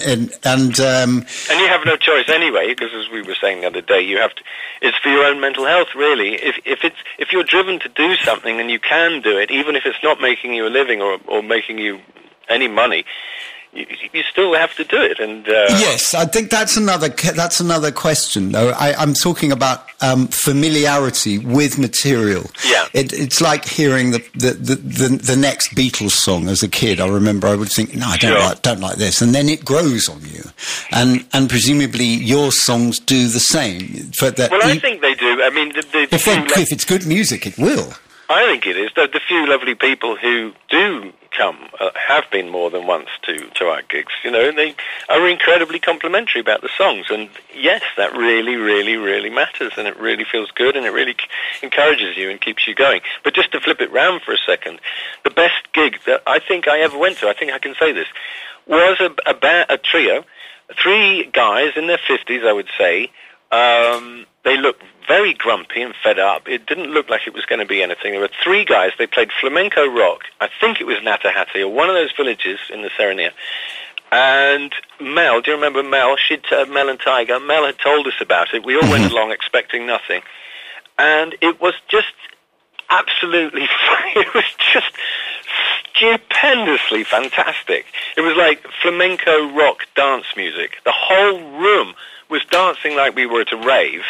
F: you have no choice anyway, because as we were saying the other day, it's for your own mental health, really. If you're driven to do something and you can do it, even if it's not making you a living or making you any money, you still have to do it. And
B: yes, I think that's another question, though. I'm talking about familiarity with material.
F: Yeah,
B: it's like hearing the next Beatles song as a kid. I remember I would think, no, I don't like this, and then it grows on you, and presumably your songs do the same.
F: I think they do. I mean,
B: if it's good music, it will.
F: I think it is. The few lovely people who do come have been more than once to our gigs. They are incredibly complimentary about the songs, and yes, that really, really, really matters, and it really feels good, and it really encourages you and keeps you going. But just to flip it round for a second, the best gig that I think I ever went to, I think I can say this, was a trio, 3 guys in their 50s, I would say. They looked very grumpy and fed up. It didn't look like it was going to be anything. There were 3 guys. They played flamenco rock. I think it was Natahati, or one of those villages in the Serrania. And Mel, do you remember Mel? Mel and Tiger. Mel had told us about it. We all went along expecting nothing. And it was just absolutely, it was just stupendously fantastic. It was like flamenco rock dance music. The whole room was dancing like we were at a rave.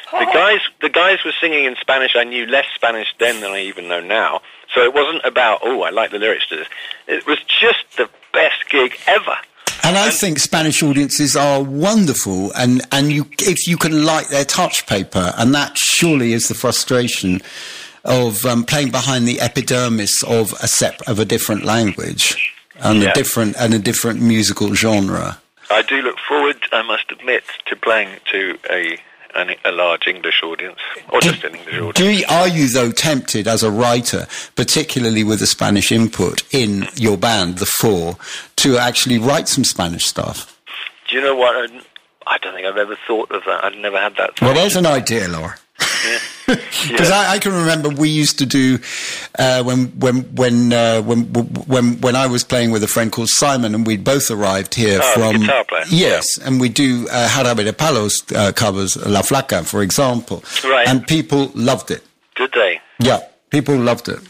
F: The guys were singing in Spanish. I knew less Spanish then than I even know now. So it wasn't about, I like the lyrics to this. It was just the best gig ever.
B: And I think Spanish audiences are wonderful, and if you can light their touch paper, and that surely is the frustration of playing behind the epidermis of a different language and a different musical genre.
F: I do look forward, I must admit, to playing to a large English audience, or just an English audience.
B: Are you, though, tempted as a writer, particularly with the Spanish input in your band, The Four, to actually write some Spanish stuff?
F: Do you know what? I don't think I've ever thought of that. I've never had that thought.
B: Well, there's an idea, Laura. Because I can remember we used to do when I was playing with a friend called Simon, and we'd both arrived here from
F: guitar player.
B: Yes, and we do Jarabe de Palos covers, La Flaca, for example,
F: right?
B: And people loved it.
F: Did they?
B: Yeah, people loved it.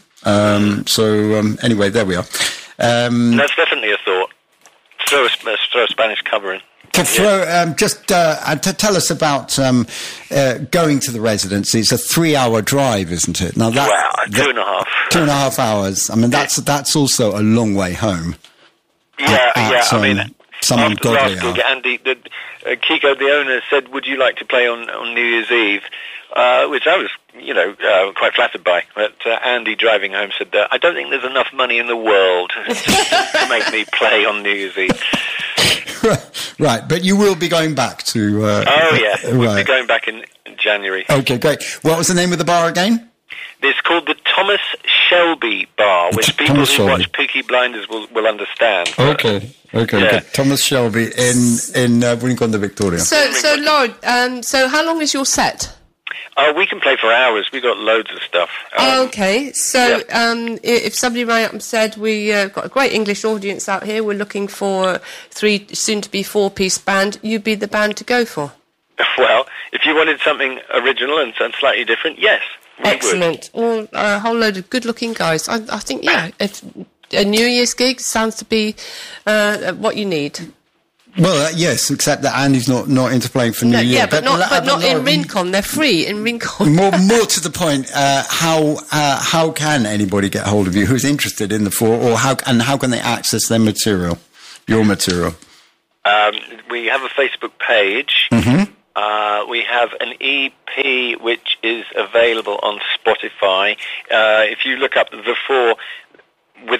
B: Anyway, there we are.
F: That's definitely a thought. Throw a Spanish cover in.
B: To throw, to tell us about going to the residency. It's a 3-hour drive, isn't it? Now
F: 2.5.
B: 2.5 hours. I mean, that's also a long way home.
F: Yeah. I mean,
B: someone
F: After
B: godly
F: last gig,
B: are.
F: Andy, Kiko, the owner, said, "Would you like to play on New Year's Eve?" Which I was, quite flattered by. But Andy, driving home, said, "I don't think there's enough money in the world to make me play on New Year's Eve."
B: Right, but you will be going back to...
F: We'll
B: right.
F: be going back in January.
B: Okay, great. What was the name of the bar again?
F: It's called the Thomas Shelby Bar, which people
B: Thomas
F: who
B: Shelby.
F: watch Peaky Blinders will understand.
B: Okay,
F: Yeah.
B: good. Thomas Shelby in Rincon de Victoria.
C: So Lord, so how long is your set?
F: We can play for hours. We've got loads of stuff.
C: Okay, so if somebody rang up and said, we've got a great English audience out here, we're looking for 3, soon-to-be 4-piece band, you'd be the band to go for?
F: Well, if you wanted something original and slightly different, yes, we would.
C: Excellent. All, a whole load of good-looking guys. I think, if a New Year's gig sounds to be what you need.
B: Well, yes, except that Andy's not into playing for New Year.
C: Yeah, but not in Rincon. They're free in Rincon.
B: More to the point, how can anybody get hold of you who's interested in the 4, or how can they access their material, your material?
F: We have a Facebook page. Mm-hmm. We have an EP which is available on Spotify. If you look up the 4 with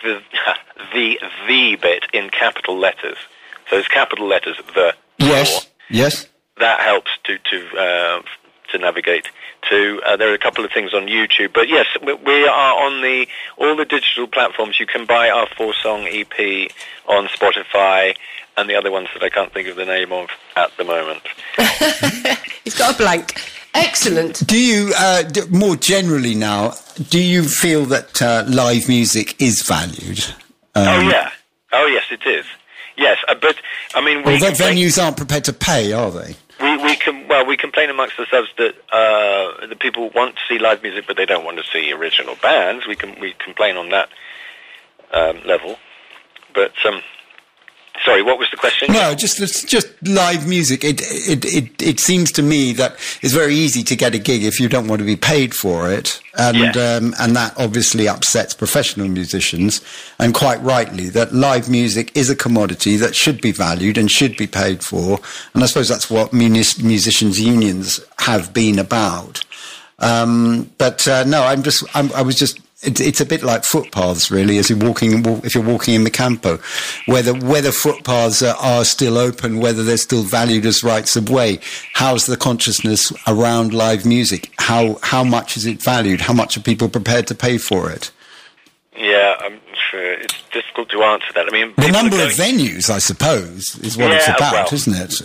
F: the bit in capital letters. So it's capital letters, the 4.
B: Yes.
F: That helps to navigate to. There are a couple of things on YouTube, but yes, we are on all the digital platforms. You can buy our 4-song EP on Spotify and the other ones that I can't think of the name of at the moment.
C: He's got a blank. Excellent.
B: Do you, more generally now, do you feel that live music is valued?
F: Oh yes, it is. Yes, but I mean,
B: venues aren't prepared to pay, are they?
F: We complain amongst ourselves that the people want to see live music, but they don't want to see original bands. We complain on that level. But sorry, what was the question?
B: No, just live music. It seems to me that it's very easy to get a gig if you don't want to be paid for it, and that obviously upsets professional musicians, and quite rightly, that live music is a commodity that should be valued and should be paid for, and I suppose that's what musicians' unions have been about. It's a bit like footpaths, really, if you're walking in the campo, whether footpaths are still open, whether they're still valued as rights of way. How's the consciousness around live music? How much is it valued? How much are people prepared to pay for it?
F: Yeah, I'm sure it's difficult to answer that. I mean,
B: the number of venues, I suppose, is what it's about, isn't it?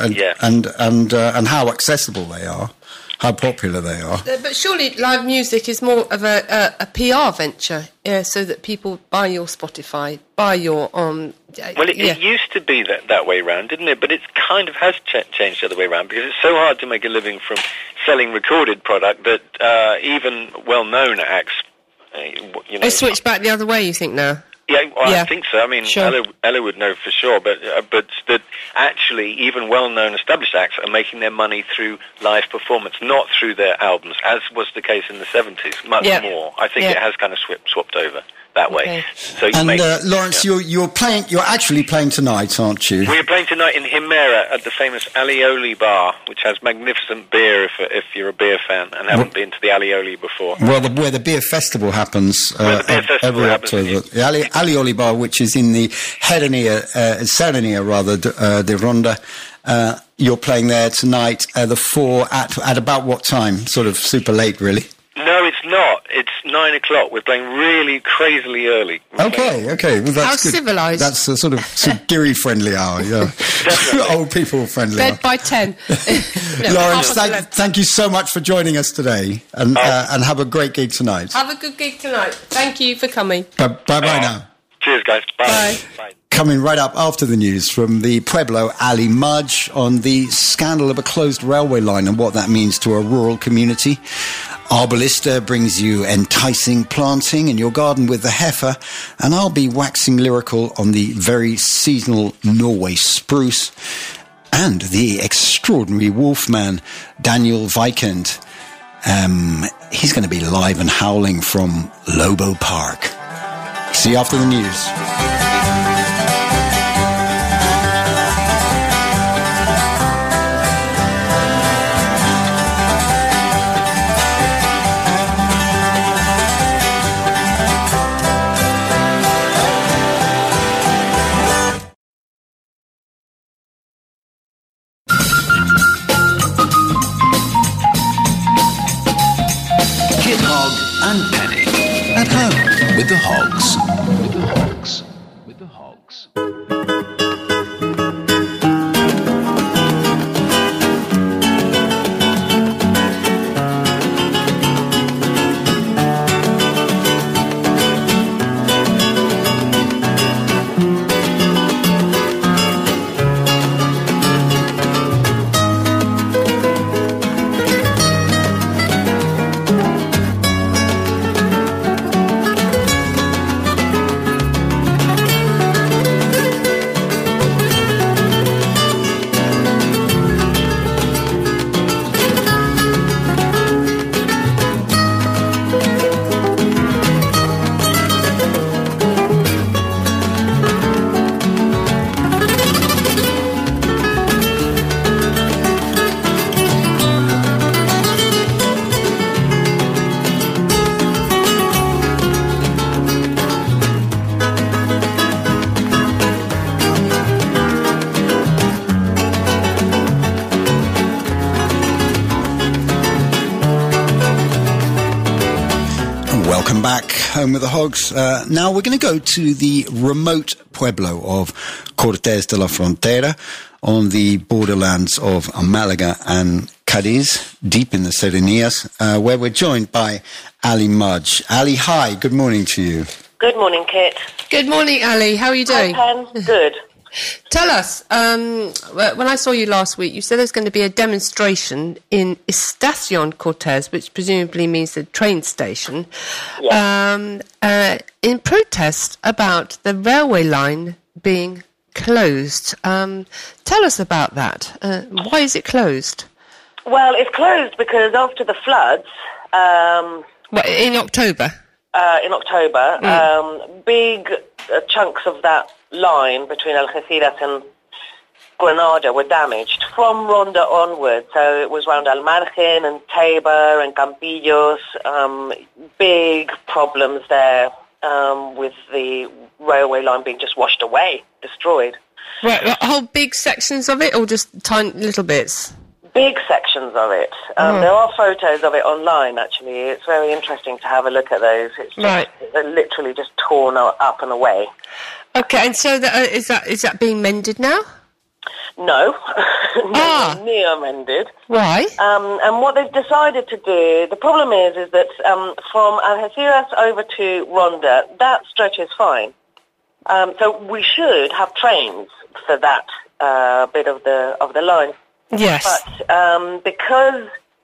B: And how accessible they are. How popular they are.
C: But surely live music is more of a PR venture, so that people buy your Spotify, buy your... Well,
F: it used to be that way around, didn't it? But it kind of has changed the other way around, because it's so hard to make a living from selling recorded product that even well-known acts...
C: They switched back the other way, you think, now?
F: I think so. I mean,
C: sure.
F: Ella would know for sure, but that actually even well-known established acts are making their money through live performance, not through their albums, as was the case in the 70s, much more. I think it has kind of swapped over that way. So
B: Lawrence, you're actually playing tonight, aren't you?
F: We're playing tonight in Himera at the famous Alioli Bar, which has magnificent beer if you're a beer fan and haven't been to the Alioli before.
B: Well, where the beer festival happens every October. The Alioli Bar, which is in the Serrania de Ronda. You're playing there tonight, the 4 at about what time? Sort of super late, really.
F: No, it's not. It's 9 o'clock. We're playing really crazily early.
B: Okay. Well, that's
C: how
B: good.
C: civilised.
B: That's a sort of Giri-friendly hour, yeah. Old people-friendly hour.
C: Bed by 10.
B: Lawrence, thank you so much for joining us today, and have a great gig tonight.
C: Have a good gig tonight. Thank you for coming.
B: Bye-bye now.
F: Cheers, guys. Bye.
C: Bye.
B: Coming right up after the news from the Pueblo Ali Mudge on the scandal of a closed railway line and what that means to a rural community. Arbalista brings you enticing planting in your garden with the heifer, and I'll be waxing lyrical on the very seasonal Norway spruce and the extraordinary wolfman Daniel Vikend. He's going to be live and howling from Lobo Park. See you after the news.
A: Hog and Penny. At home with the Hogs. With the Hogs. With the Hogs.
B: Welcome back, Home with the Hogs. Now we're going to go to the remote pueblo of Cortes de la Frontera on the borderlands of Malaga and Cadiz, deep in the Serranias, where we're joined by Ali Mudge. Ali, hi, good morning to you.
G: Good morning, Kit.
C: Good morning, Ali. How are you doing?
G: Hi, Pen. Good.
C: Tell us, when I saw you last week, you said there's going to be a demonstration in Estación Cortes, which presumably means the train station, in protest about the railway line being closed. Tell us about that. Why is it closed?
G: Well, it's closed because after the floods...
C: in October?
G: Big chunks of that line between Algeciras and Granada were damaged from Ronda onwards. So it was around Al Margen and Tabor and Campillos. Big problems there with the railway line being just washed away, destroyed.
C: Right, whole big sections of it or just tiny little bits?
G: Big sections of it. There are photos of it online, actually. It's very interesting to have a look at those. It's just, they're literally just torn up and away.
C: Okay, and so is that being mended now?
G: No, near mended.
C: Why?
G: And what they've decided to do, the problem is that from Algeciras over to Ronda, that stretch is fine. So we should have trains for that bit of the line.
C: Yes.
G: But because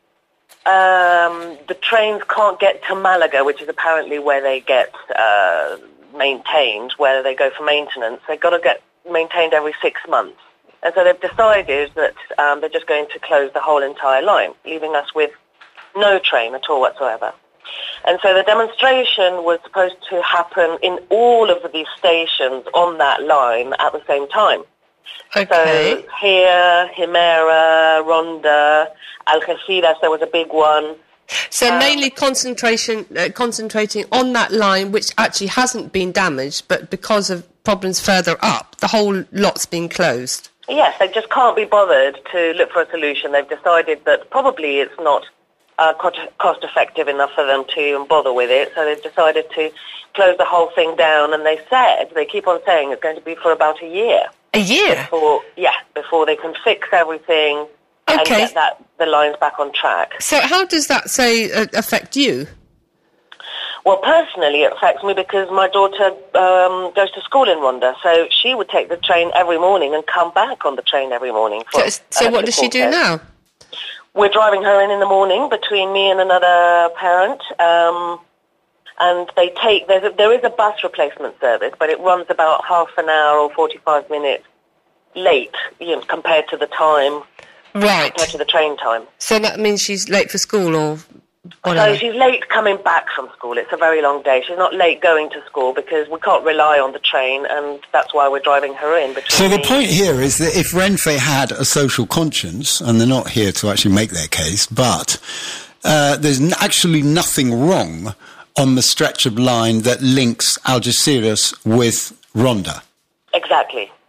G: the trains can't get to Malaga, which is apparently where they get maintained, where they go for maintenance, they've got to get maintained every 6 months. And so they've decided that they're just going to close the whole entire line, leaving us with no train at all whatsoever. And so the demonstration was supposed to happen in all of these stations on that line at the same time.
C: Okay.
G: So here, Himera, Ronda, Algeciras, there was a big one.
C: So mainly concentrating on that line, which actually hasn't been damaged, but because of problems further up, the whole lot's been closed.
G: Yes, they just can't be bothered to look for a solution. They've decided that probably it's not cost-effective enough for them to bother with it, so they've decided to close the whole thing down, and they keep on saying it's going to be for about a year.
C: A year?
G: Before they can fix everything and get the lines back on track.
C: So how does that, affect you?
G: Well, personally, it affects me because my daughter goes to school in Ronda, so she would take the train every morning and come back on the train every morning.
C: So what does she do now?
G: We're driving her in the morning between me and another parent, and they take, there is a bus replacement service, but it runs about half an hour or 45 minutes late, compared to the time, compared to the train time.
C: So that means she's late for school or whatever?
G: So she's late coming back from school. It's a very long day. She's not late going to school because we can't rely on the train, and that's why we're driving her in.
B: So the point here is that if Renfe had a social conscience, and they're not here to actually make their case, but there's actually nothing wrong on the stretch of line that links Algeciras with Ronda.
G: Exactly.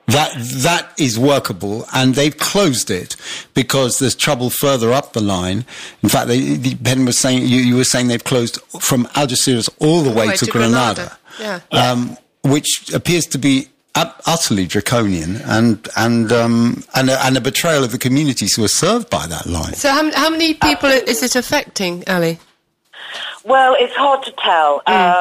B: That is workable, and they've closed it because there's trouble further up the line. In fact, Ben was saying, you were saying they've closed from Algeciras all the way to Granada.
C: Yeah.
B: Which appears to be utterly draconian and a betrayal of the communities who are served by that line.
C: So how many people is it affecting, Ali?
G: Well, it's hard to tell,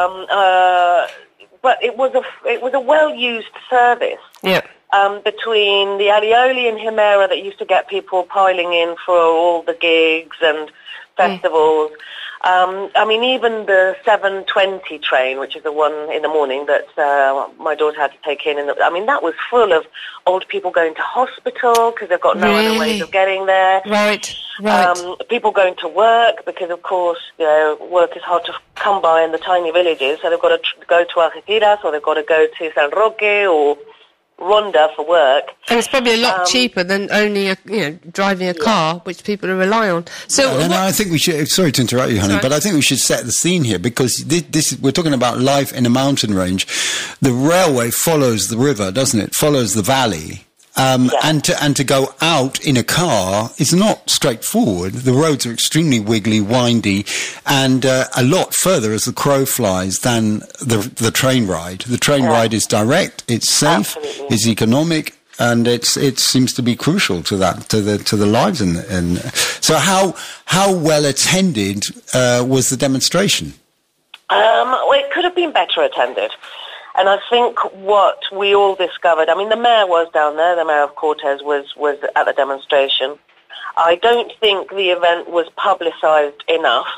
G: but it was a well-used service.
C: Yeah.
G: Between the Alioli and Himera that used to get people piling in for all the gigs and festivals. I mean, even the 7:20 train, which is the one in the morning that my daughter had to take in. I mean, that was full of old people going to hospital because they've got no other ways of getting there.
C: Right.
G: People going to work because, of course, work is hard to come by in the tiny villages. So they've got to go to Algeciras or they've got to go to San Roque or Ronda for work.
C: And it's probably a lot cheaper than only driving a car, which people rely on. So
B: I think we should. Sorry to interrupt you, honey, but I think we should set the scene here because we're talking about life in a mountain range. The railway follows the river, doesn't it? Follows the valley. And to go out in a car is not straightforward. The roads are extremely wiggly, windy, and a lot further as the crow flies than the train ride. The train ride is direct, it's safe, it's economic, and it seems to be crucial to that to the lives in. So how well attended was the demonstration?
G: Well, it could have been better attended. And I think what we all discovered, I mean, the mayor was down there, the mayor of Cortes was at the demonstration. I don't think the event was publicised enough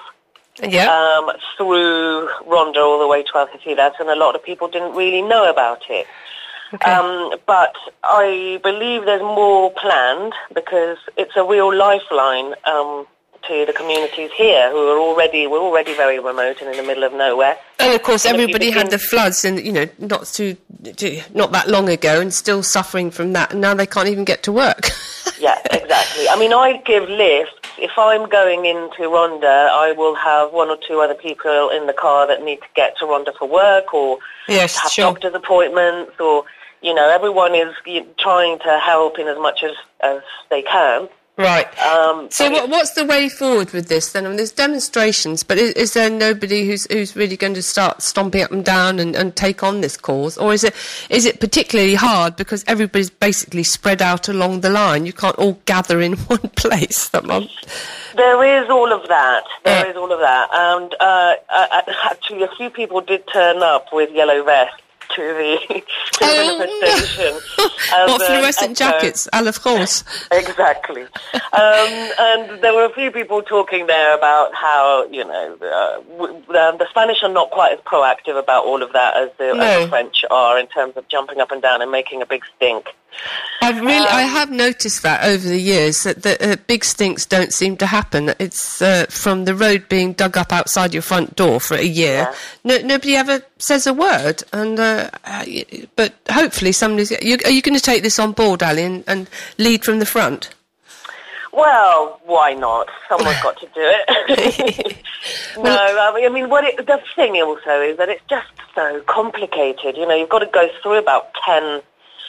G: through Ronda all the way to Algeciras, and a lot of people didn't really know about it. Okay. But I believe there's more planned because it's a real lifeline to the communities here who were already very remote and in the middle of nowhere.
C: And of course, everybody had the floods, and not that long ago, and still suffering from that. And now they can't even get to work.
G: Yeah, exactly. I mean, I give lifts. If I'm going into Ronda, I will have one or two other people in the car that need to get to Ronda for work or have doctor's appointments, or everyone is trying to help in as much as they can.
C: Right. So what's the way forward with this then? I mean, there's demonstrations, but is there nobody who's really going to start stomping up and down and take on this cause? Or is it particularly hard because everybody's basically spread out along the line? You can't all gather in one place.
G: There is all of that. And actually a few people did turn up with yellow vests to the manifestation.
C: What, fluorescent jackets, à la France.
G: Exactly. And there were a few people talking there about how, the Spanish are not quite as proactive about all of that as the French are in terms of jumping up and down and making a big stink.
C: I have noticed that over the years that the big stinks don't seem to happen. It's from the road being dug up outside your front door for a year. Yeah. Nobody ever says a word, and but hopefully somebody's. Are you going to take this on board, Ali, and lead from the front?
G: Well, why not? Someone's got to do it. I mean, the thing also is that it's just so complicated. You've got to go through about 10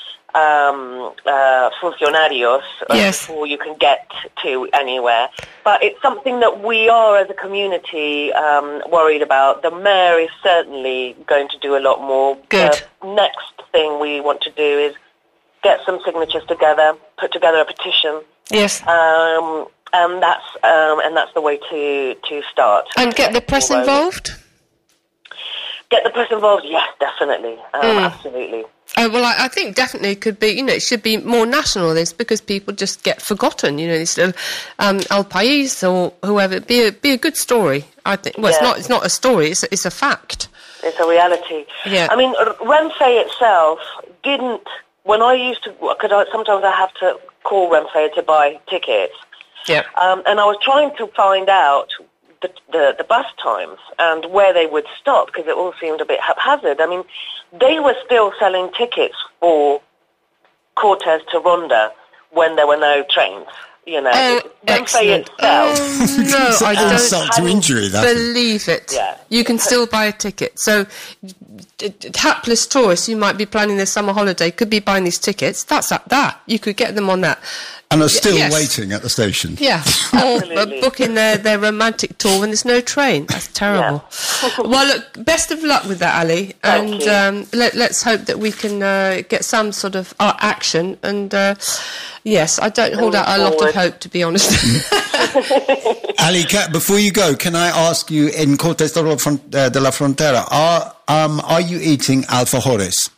G: funcionarios before you can get to anywhere. But it's something that we are, as a community, worried about. The mayor is certainly going to do a lot more.
C: Good.
G: The next thing we want to do is get some signatures together, put together a petition.
C: Yes.
G: And that's the way to start.
C: And get the press involved?
G: Get the press involved, yes, definitely. Absolutely.
C: Well, I think definitely it could be, it should be more national, this, because people just get forgotten, this little El País or whoever. Be a good story, I think. Well, it's not a story, it's a fact.
G: It's a reality.
C: Yeah.
G: I mean, Renfe itself didn't, when I used to, because sometimes I have to call Renfe to buy tickets.
C: Yeah.
G: And I was trying to find out the bus times and where they would stop, because it all seemed a bit haphazard. I mean, they were still selling tickets for Cortes to Ronda when there were no trains. you know, the
C: excellent.
G: itself.
C: No, I don't
B: insult to injury, that.
C: believe it.
G: Yeah.
C: You can still buy a ticket. So, hapless tourists who might be planning their summer holiday could be buying these tickets. That's that. You could get them on that.
B: And are still
C: Yes.
B: waiting at the station.
C: Yeah, or
G: Absolutely.
C: booking their romantic tour when there's no train. That's terrible. Well, look, best of luck with that, Ali.
G: Thank
C: And let's hope that we can get some sort of action. And yes, I don't hold out a lot of
G: forward.
C: hope, to be honest.
B: Ali, before you go, can I ask you, in Cortes de la Frontera, are you eating alfajores?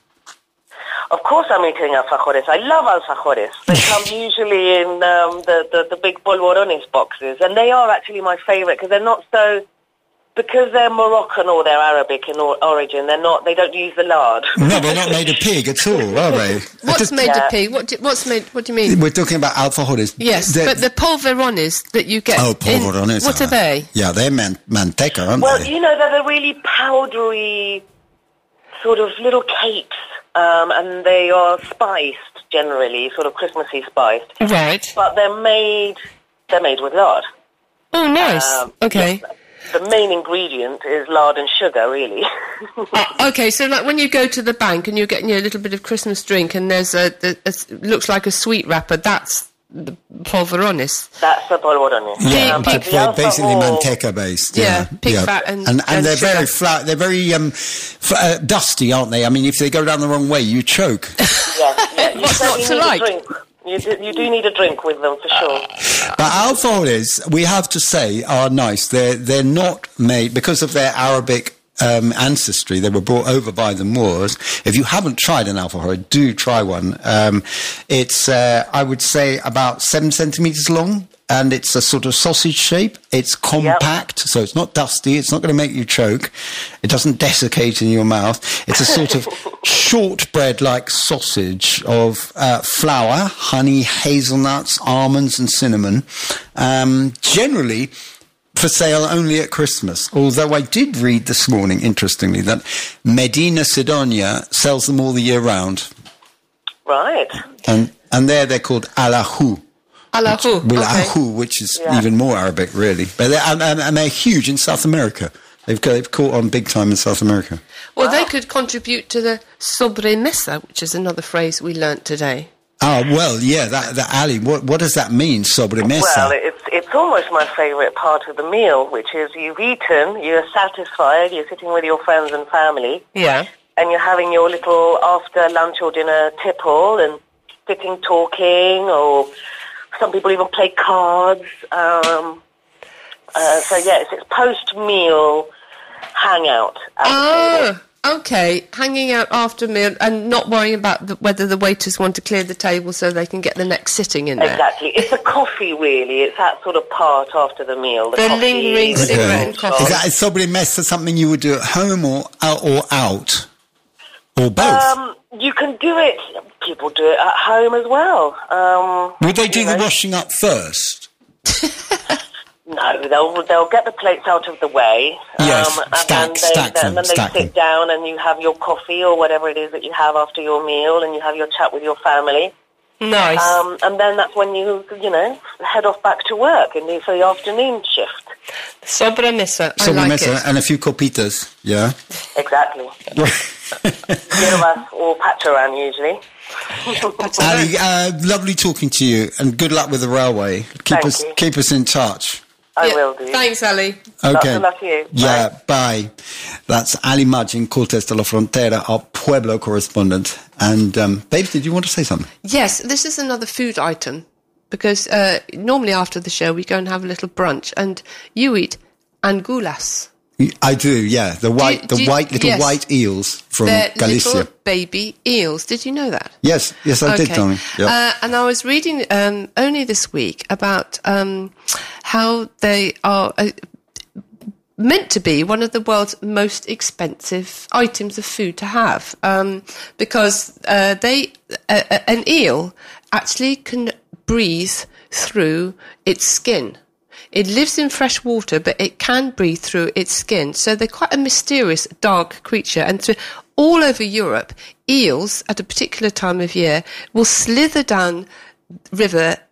G: Of course I'm eating alfajores. I love alfajores. They come usually in the big polvorones boxes, and they are actually my favourite because they're not so... Because they're Moroccan or they're Arabic in origin, they don't use the lard.
B: No, they're not made of pig at all, are they?
C: What's made of pig? What do you mean?
B: We're talking about alfajores.
C: Yes,
B: They're-
C: but the polvorones that you get...
B: Oh, polvorones.
C: what are they?
B: Yeah, they're manteca, aren't
G: Well,
B: they?
G: you know, they're the really powdery sort of little cakes, and they are spiced, generally, sort of Christmassy spiced.
C: Right.
G: But they're made with lard.
C: Oh, nice. Okay.
G: yes, the main ingredient is lard and sugar, really.
C: Okay, so like when you go to the bank and you're getting your little bit of Christmas drink and there's looks like a sweet wrapper, that's the polvorones.
G: That's the polvorones.
B: Yeah,
G: but
B: but
G: the
B: they're basically
G: alfajor-
B: manteca based.
C: Yeah, pig fat and
B: they're
C: sugar.
B: very flat. They're very dusty, aren't they? I mean, if they go down the wrong way, you choke.
G: Yeah, you
C: What's
G: certainly
C: not to
G: need
C: like?
G: a drink. You do need a drink with them, for sure.
B: But alfajores, we have to say, are nice. They're not made because of their Arabic ancestry. They were brought over by the Moors. If you haven't tried an alfajor, do try one. It's I would say about 7 centimeters long, and it's a sort of sausage shape. It's compact, so it's not dusty. It's not going to make you choke. It doesn't desiccate in your mouth. It's a sort of shortbread-like sausage of flour, honey, hazelnuts, almonds, and cinnamon. Generally for sale only at Christmas. Although I did read this morning, interestingly, that Medina Sidonia sells them all the year round.
G: Right.
B: And they're called alahu.
C: Alahu.
B: Well,
C: Okay.
B: alahu, which is even more Arabic, really. But they're huge in South America. They've caught on big time in South America.
C: Well, they could contribute to the sobremesa, which is another phrase we learnt today.
B: Oh, well, yeah, that Ali, what does that mean, sobremesa?
G: Well, it's almost my favourite part of the meal, which is you've eaten, you're satisfied, you're sitting with your friends and family,
C: Yeah.
G: and you're having your little after lunch or dinner tipple and sitting talking, or some people even play cards. So yes, it's post-meal hangout. at the table.
C: Oh, okay. Hanging out after meal and not worrying about whether the waiters want to clear the table so they can get the next sitting in there.
G: Exactly. It's a coffee, really. It's that sort of part after the meal.
C: The
G: coffee,
C: lingering
G: the
C: cigarette and
G: food.
C: coffee.
B: Is that sobremesa something you would do at home or out? Or both?
G: You can do it. People do it at home as well.
B: Would they do
G: you
B: the
G: know.
B: washing up first?
G: No, they'll get the plates out of the way.
B: Yes,
G: and
B: stack
G: then they
B: them.
G: sit down and you have your coffee or whatever it is that you have after your meal, and you have your chat with your family.
C: Nice.
G: And then that's when you head off back to work and for the afternoon shift.
C: Sobremesa. I like
B: Sobremesa
C: it.
B: and a few copitas, yeah?
G: Exactly. Yervas or Pacharan usually.
B: Ali, lovely talking to you, and good luck with the railway.
G: Thank you.
B: Keep us in touch.
G: I
C: Yeah.
G: will do.
C: Thanks, Ali.
B: Okay.
G: Lots of love to you.
B: Yeah, bye. That's Ali Mudge in Cortes de la Frontera, our Pueblo correspondent. And, babes, did you want to say something?
C: Yes, this is another food item because normally after the show we go and have a little brunch and you eat angulas.
B: I do, yeah. The white little
C: yes.
B: white eels from
C: They're
B: Galicia.
C: little baby eels. Did you know that?
B: Yes, I did, Tommy. Yep.
C: And I was reading only this week about how they are meant to be one of the world's most expensive items of food to have because an eel actually can breathe through its skin. It lives in fresh water, but it can breathe through its skin. So they're quite a mysterious, dark creature. And so all over Europe, eels, at a particular time of year, will slither down river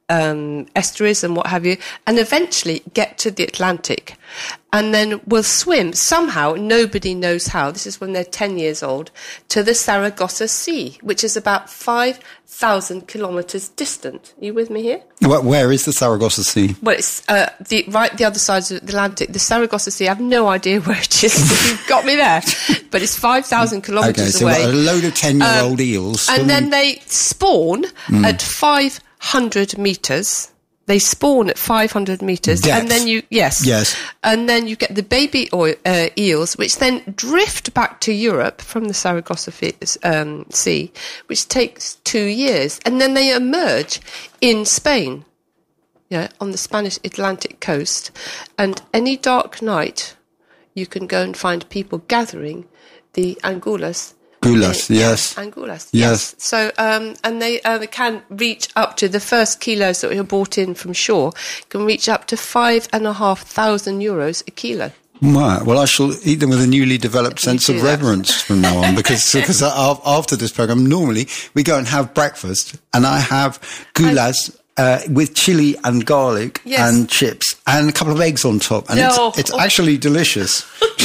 C: estuaries and what have you, and eventually get to the Atlantic, and then will swim somehow, nobody knows how, this is when they're 10 years old, to the Saragossa Sea, which is about 5,000 kilometres distant. Are you with me here?
B: Where is the Saragossa Sea?
C: Well, it's the other side of the Atlantic. The Saragossa Sea, I have no idea where it is. You've got me there. But it's 5,000 kilometres away.
B: Okay, so a load of 10-year-old eels.
C: And then they spawn at 500 metres. They spawn at 500 metres.
B: Depth.
C: And then Yes. And then you get the baby eels, which then drift back to Europe from the Saragossa Sea, which takes 2 years. And then they emerge in Spain, on the Spanish Atlantic coast. And any dark night, you can go and find people gathering the angulas.
B: Yes.
C: Angulas.
B: Yes.
C: So, and they can reach up to the first kilos that are brought in from shore, can reach up to €5,500 a kilo.
B: Right. Well, I shall eat them with a newly developed sense of reverence from now on, because after this programme, normally we go and have breakfast, and I have goulash with chili and garlic and chips and a couple of eggs on top, and it's actually delicious.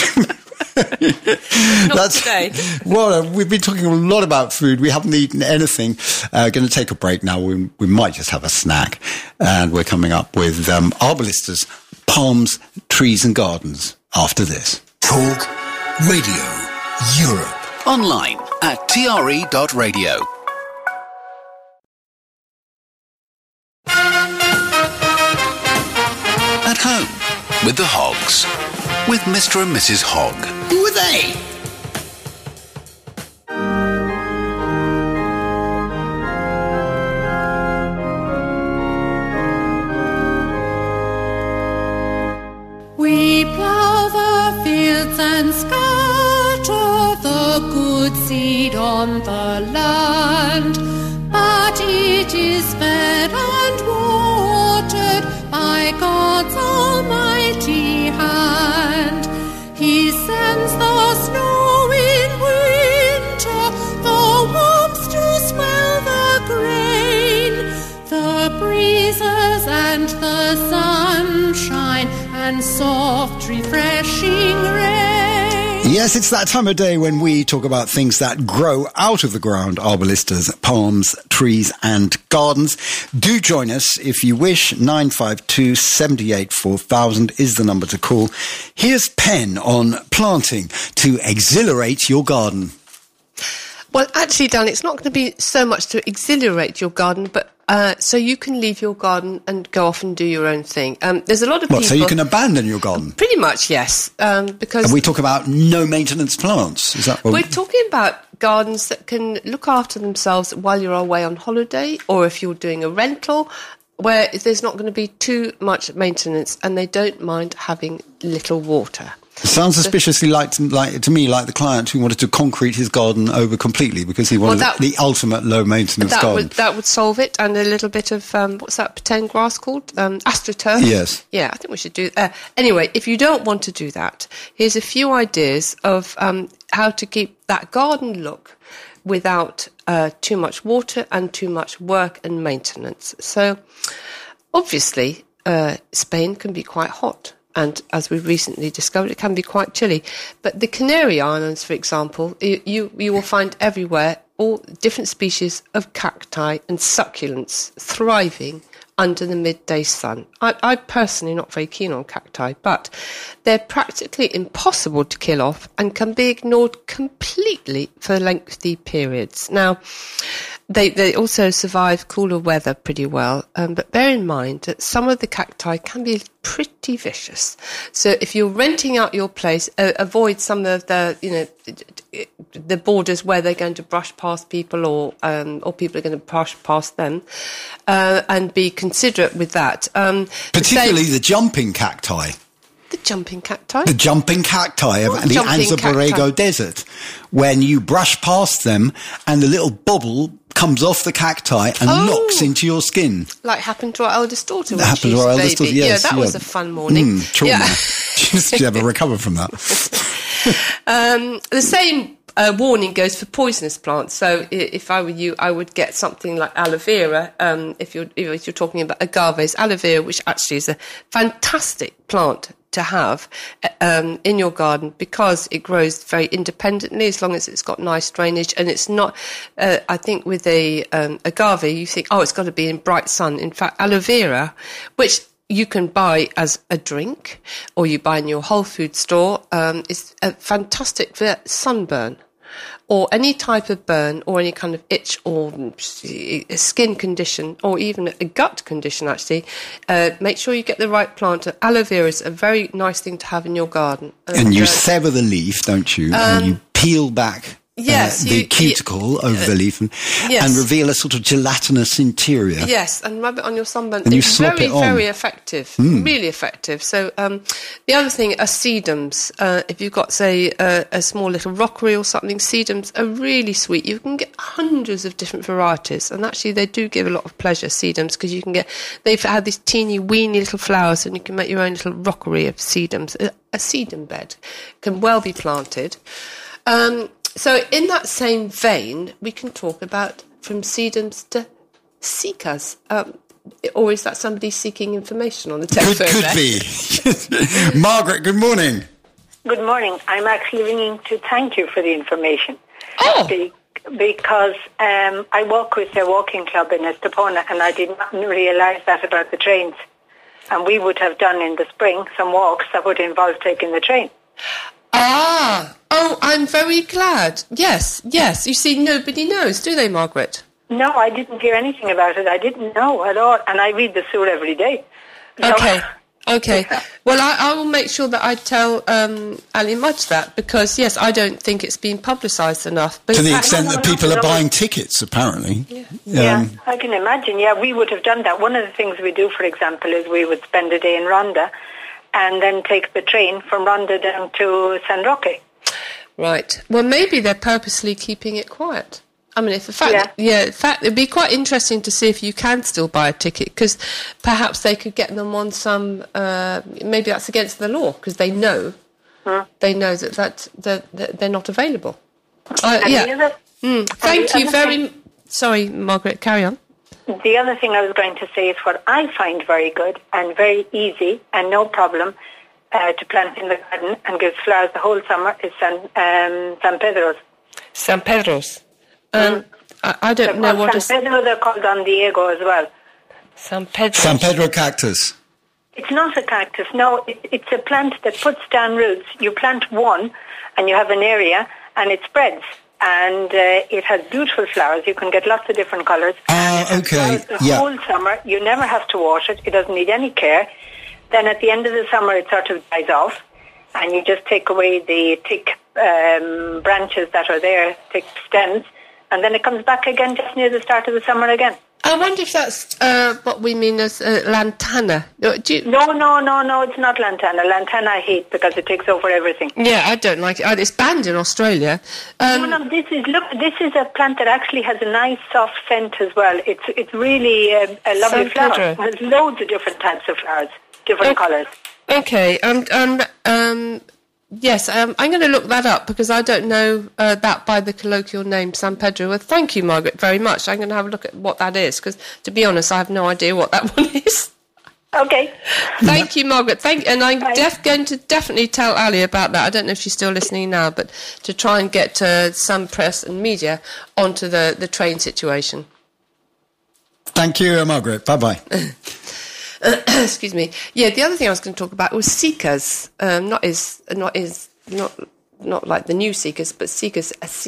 C: Today.
B: Well, we've been talking a lot about food. We haven't eaten anything. Going to take a break now. We might just have a snack. And we're coming up with Arbolista's Palms, Trees and Gardens after this.
A: Talk Radio Europe. Online at tre.radio. At home with the Hogs. With Mr. and Mrs. Hogg.
B: Who are they?
H: We plough the fields and scatter the good seed on the land, but it is fed and watered by God's almighty hand. He sends the snow in winter, the warmth to swell the grain, the breezes and the sunshine and soft refreshing rain.
B: Yes, it's that time of day when we talk about things that grow out of the ground, arbolistas, palms, trees and gardens. Do join us if you wish. 952 78 4000 is the number to call. Here's Pen on planting to exhilarate your garden.
C: Well, actually, Dan, it's not going to be so much to exhilarate your garden, but so you can leave your garden and go off and do your own thing. There's a lot of people...
B: So you can abandon your garden?
C: Pretty much, yes. Because...
B: And we talk about no-maintenance plants. Is that what...
C: We're talking about gardens that can look after themselves while you're away on holiday, or if you're doing a rental, where there's not going to be too much maintenance and they don't mind having little water.
B: It sounds suspiciously like to me like the client who wanted to concrete his garden over completely because he wanted the ultimate low maintenance garden.
C: That would solve it, and a little bit of what's that pretend grass called? AstroTurf.
B: Yes.
C: Yeah, I think we should do. Anyway, if you don't want to do that, here's a few ideas of how to keep that garden look without too much water and too much work and maintenance. So, obviously, Spain can be quite hot. And as we've recently discovered, it can be quite chilly. But the Canary Islands, for example, you will find everywhere all different species of cacti and succulents thriving under the midday sun. I'm personally not very keen on cacti, but they're practically impossible to kill off and can be ignored completely for lengthy periods. Now, they also survive cooler weather pretty well, but bear in mind that some of the cacti can be pretty vicious. So if you're renting out your place, avoid some of the, the borders where they're going to brush past people or people are going to brush past them, and be considerate with that.
B: Particularly the jumping cacti.
C: The jumping cacti?
B: The jumping cacti of the Anza Borrego Desert. When you brush past them and the little bubble comes off the cacti and knocks into your skin.
C: Like happened to our eldest daughter when
B: happened
C: she was
B: to our
C: a
B: eldest
C: baby.
B: daughter, yes.
C: Yeah, that was a fun morning.
B: Trauma. She never recovered from that.
C: The same warning goes for poisonous plants. So if I were you, I would get something like aloe vera. If you're talking about agaves, aloe vera, which actually is a fantastic plant to have in your garden because it grows very independently as long as it's got nice drainage, and it's not. I think with a agave, you think, oh, it's got to be in bright sun. In fact, aloe vera, which you can buy as a drink or you buy in your Whole Food store, is fantastic for sunburn or any type of burn or any kind of itch or a skin condition or even a gut condition, actually. Make sure you get the right plant. Aloe vera is a very nice thing to have in your garden.
B: And you sever the leaf, don't you? And you peel back the cuticle over the leaf and reveal a sort of gelatinous interior.
C: Yes, and rub it on your sunburn.
B: And
C: it's very, very effective. Really effective. So the other thing are sedums. If you've got, say, a small little rockery or something, sedums are really sweet. You can get hundreds of different varieties, and actually they do give a lot of pleasure, sedums, because you can get, they've had these teeny, weeny little flowers, and you can make your own little rockery of sedums. A sedum bed can well be planted. So in that same vein, we can talk about from sedums to cichas. Or is that somebody seeking information on the telephone?
B: Could be. Margaret, good morning.
I: Good morning. I'm actually ringing to thank you for the information.
C: Oh.
I: Because I walk with a walking club in Estepona, and I did not realise that about the trains. And we would have done in the spring some walks that would involve taking the train.
C: Oh, I'm very glad. Yes. You see, nobody knows, do they, Margaret?
I: No, I didn't hear anything about it. I didn't know at all. And I read the Sur every day.
C: Okay. Well, I will make sure that I tell Ali Mudge that, because, yes, I don't think it's been publicised enough. But
B: to the extent that people are buying tickets, apparently.
I: Yeah, I can imagine. Yeah, we would have done that. One of the things we do, for example, is we would spend a day in Ronda and then take the train from Ronda down to San Roque.
C: Right. Well, maybe they're purposely keeping it quiet. I mean, in fact, it'd be quite interesting to see if you can still buy a ticket, because perhaps they could get them on some. Maybe that's against the law, because they know that they're not available. Thank you very. Sorry, Margaret. Carry on.
I: The other thing I was going to say is what I find very good and very easy and no problem to plant in the garden and gives flowers the whole summer is San Pedro's.
C: San Pedro's. I don't know what
I: San Pedro, they're called Don Diego as well.
C: San Pedro.
B: San Pedro cactus.
I: It's not a cactus, no. It's a plant that puts down roots. You plant one and you have an area and it spreads. And it has beautiful flowers. You can get lots of different colours.
B: Okay.
I: The whole summer, you never have to water it. It doesn't need any care. Then at the end of the summer, it sort of dies off. And you just take away the thick branches that are there, thick stems. And then it comes back again just near the start of the summer again.
C: I wonder if that's what we mean as lantana.
I: No, it's not lantana. Lantana I hate because it takes over everything.
C: Yeah, I don't like it. It's banned in Australia.
I: This is a plant that actually has a nice soft scent as well. It's really a lovely flower. There's loads of different types of flowers, different colours.
C: Okay, yes, I'm going to look that up because I don't know that by the colloquial name San Pedro. Well, thank you, Margaret, very much. I'm going to have a look at what that is because, to be honest, I have no idea what that one is.
I: Okay.
C: Thank you, Margaret. And I'm going to definitely tell Ali about that. I don't know if she's still listening now, but to try and get some press and media onto the train situation.
B: Thank you, Margaret. Bye-bye.
C: Excuse me. Yeah, the other thing I was going to talk about was cichas. Not like the new cichas, but cichas,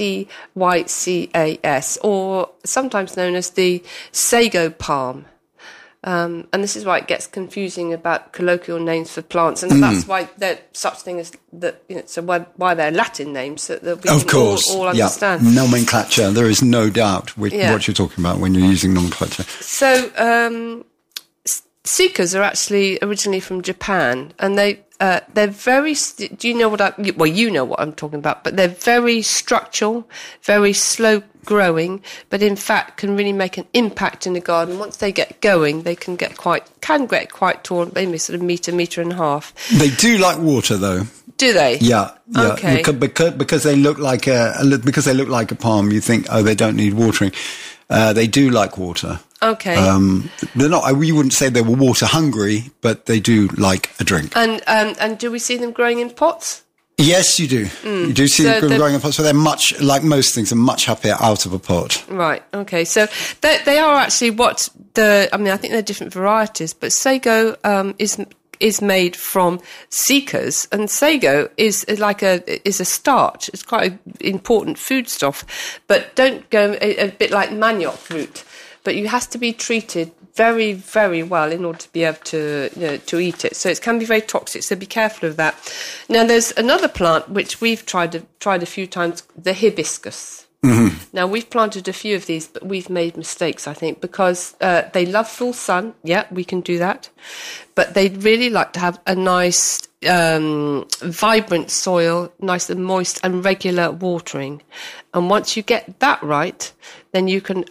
C: Cycas, or sometimes known as the sago palm. And this is why it gets confusing about colloquial names for plants, and that's why there's such thing as that. So why they're Latin names, so that we can all understand.
B: Yeah. Nomenclature. There is no doubt what you're talking about when you're using nomenclature.
C: So. Seekers are actually originally from Japan, and they're very. Do you know what you know what I'm talking about, but they're very structural, very slow growing, but in fact can really make an impact in the garden. Once they get going, they can get quite tall, maybe sort of metre and a half.
B: They do like water, though.
C: Do they?
B: Yeah.
C: Okay.
B: Because they look like a palm, you think, oh, they don't need watering. They do like water.
C: Okay.
B: They're not. You wouldn't say they were water hungry, but they do like a drink.
C: And do we see them growing in pots?
B: Yes, you do. You do see them growing in pots, so they're much, like most things, are much happier out of a pot.
C: Right. Okay. So they are actually I think they're different varieties, but sago is made from seekers, and sago is a starch. It's quite an important foodstuff, but don't go a bit like manioc root. But you have to be treated very, very well in order to be able to eat it. So it can be very toxic. So be careful of that. Now there's another plant which we've tried a few times, the hibiscus. Mm-hmm. Now we've planted a few of these, but we've made mistakes, I think, because they love full sun. Yeah, we can do that, but they really like to have a nice, vibrant soil, nice and moist, and regular watering. And once you get that right, then you can.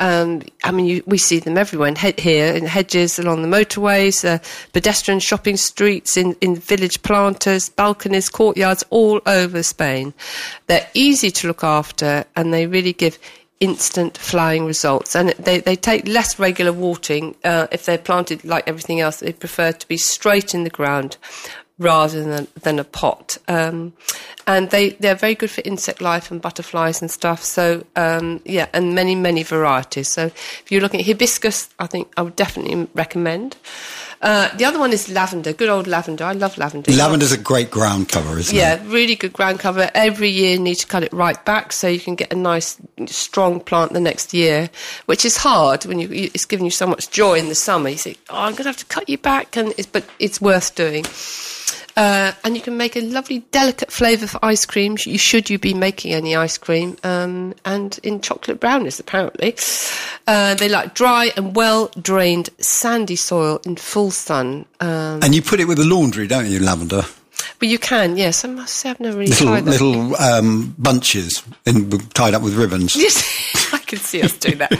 C: We see them everywhere here in hedges, along the motorways, pedestrian shopping streets, in village planters, balconies, courtyards, all over Spain. They're easy to look after, and they really give instant flowering results. And they take less regular watering. If they're planted like everything else, they prefer to be straight in the ground rather than a pot. And they're very good for insect life and butterflies and stuff. So, and many, many varieties. So if you're looking at hibiscus, I think I would definitely recommend. The other one is lavender, good old lavender. I love lavender.
B: Lavender's a great ground cover, isn't it?
C: Yeah, really good ground cover. Every year you need to cut it right back so you can get a nice, strong plant the next year, which is hard when it's giving you so much joy in the summer. You think, I'm going to have to cut you back, but it's worth doing. And you can make a lovely, delicate flavour for ice cream. You be making any ice cream, and in chocolate brownies, apparently. They like dry and well-drained, sandy soil in full sun.
B: And you put it with the laundry, don't you, lavender?
C: But you can, yes. I must say I've never really tried that.
B: Little bunches tied up with ribbons.
C: Yes, I can see us doing that.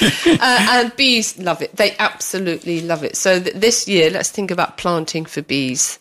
C: And bees love it. They absolutely love it. So this year, let's think about planting for bees.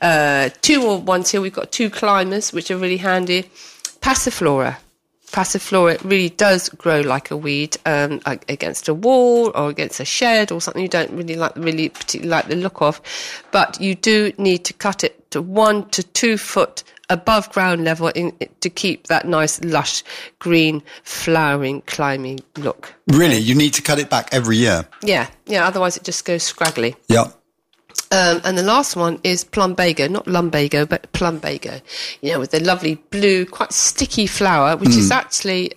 C: 2 more ones here. We've got 2 climbers, which are really handy. Passiflora. Passiflora really does grow like a weed against a wall or against a shed or something you don't really particularly like the look of. But you do need to cut it to 1 to 2 foot above ground level to keep that nice, lush, green, flowering, climbing look.
B: Really? You need to cut it back every year?
C: Yeah, otherwise it just goes scraggly.
B: Yeah.
C: And the last one is plumbago, not lumbago, but plumbago. With the lovely blue, quite sticky flower, which is actually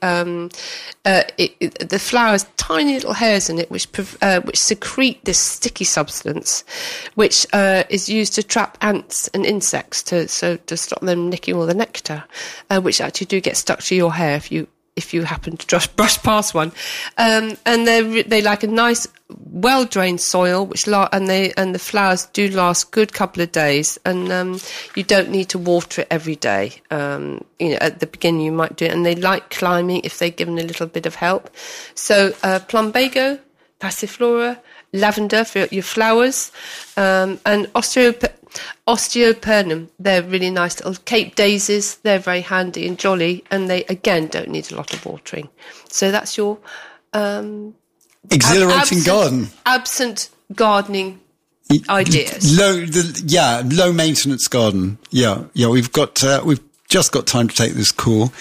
C: the flower has tiny little hairs in it, which secrete this sticky substance, which is used to trap ants and insects to stop them nicking all the nectar, which actually do get stuck to your hair if you happen to just brush past one. And they like a nice, well-drained soil, and the flowers do last a good couple of days, and you don't need to water it every day. At the beginning you might do it, and they like climbing if they're given a little bit of help. So plumbago, passiflora, lavender for your flowers, and osteopernum, they're really nice little Cape daisies. They're very handy and jolly, and they again don't need a lot of watering. So that's your
B: exhilarating garden.
C: Absent gardening ideas.
B: Low maintenance garden. Yeah. We've just got time to take this call.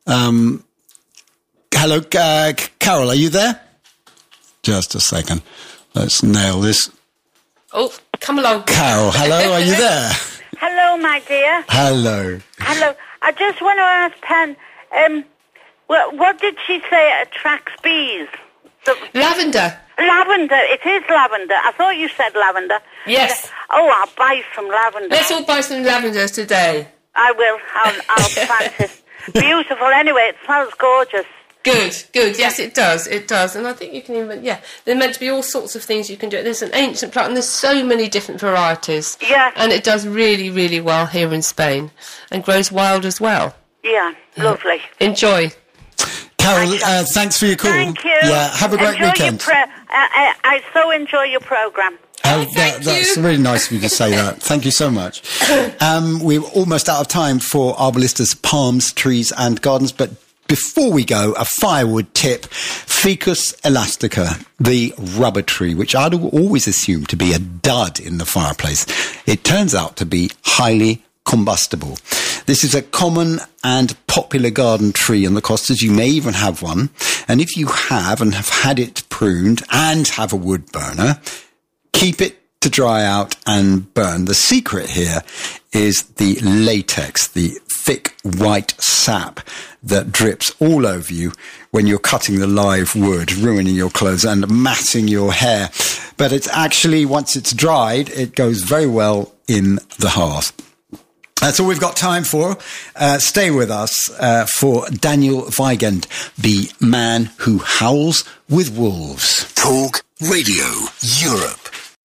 B: Hello, Carol, are you there? Just a second. Let's nail this.
C: Oh, come along.
B: Carol, hello, are you there?
J: Hello, my dear.
B: Hello.
J: I just want to ask Pen, what did she say attracts bees?
C: Lavender.
J: Lavender. It is lavender. I thought you said lavender.
C: Yes.
J: I'll buy some lavender.
C: Let's all buy some lavender today.
J: I will. I'll plant it. Beautiful. Anyway, it smells gorgeous.
C: Good. Yes, it does. And I think you can even, they're meant to be all sorts of things you can do. There's an ancient plant, and there's so many different varieties.
J: Yeah.
C: And it does really, really well here in Spain, and grows wild as well.
J: Yeah, lovely.
C: Enjoy.
B: Carol, thanks for your call.
J: Thank you.
B: Yeah, have a great weekend.
J: I so enjoy your programme.
B: That's really nice of you to say that. Thank you so much. We're almost out of time for Arbolista's Palms, Trees and Gardens, but before we go, a firewood tip. Ficus elastica, the rubber tree, which I'd always assumed to be a dud in the fireplace. It turns out to be highly combustible. This is a common and popular garden tree in the Costas. You may even have one. And if you have and have had it pruned and have a wood burner, keep it to dry out and burn. The secret here is the latex, the thick white sap that drips all over you when you're cutting the live wood, ruining your clothes and matting your hair. But it's actually, once it's dried, it goes very well in the hearth. That's all we've got time for. Stay with us for Daniel Weigand, the man who howls with wolves.
A: Talk Radio Europe.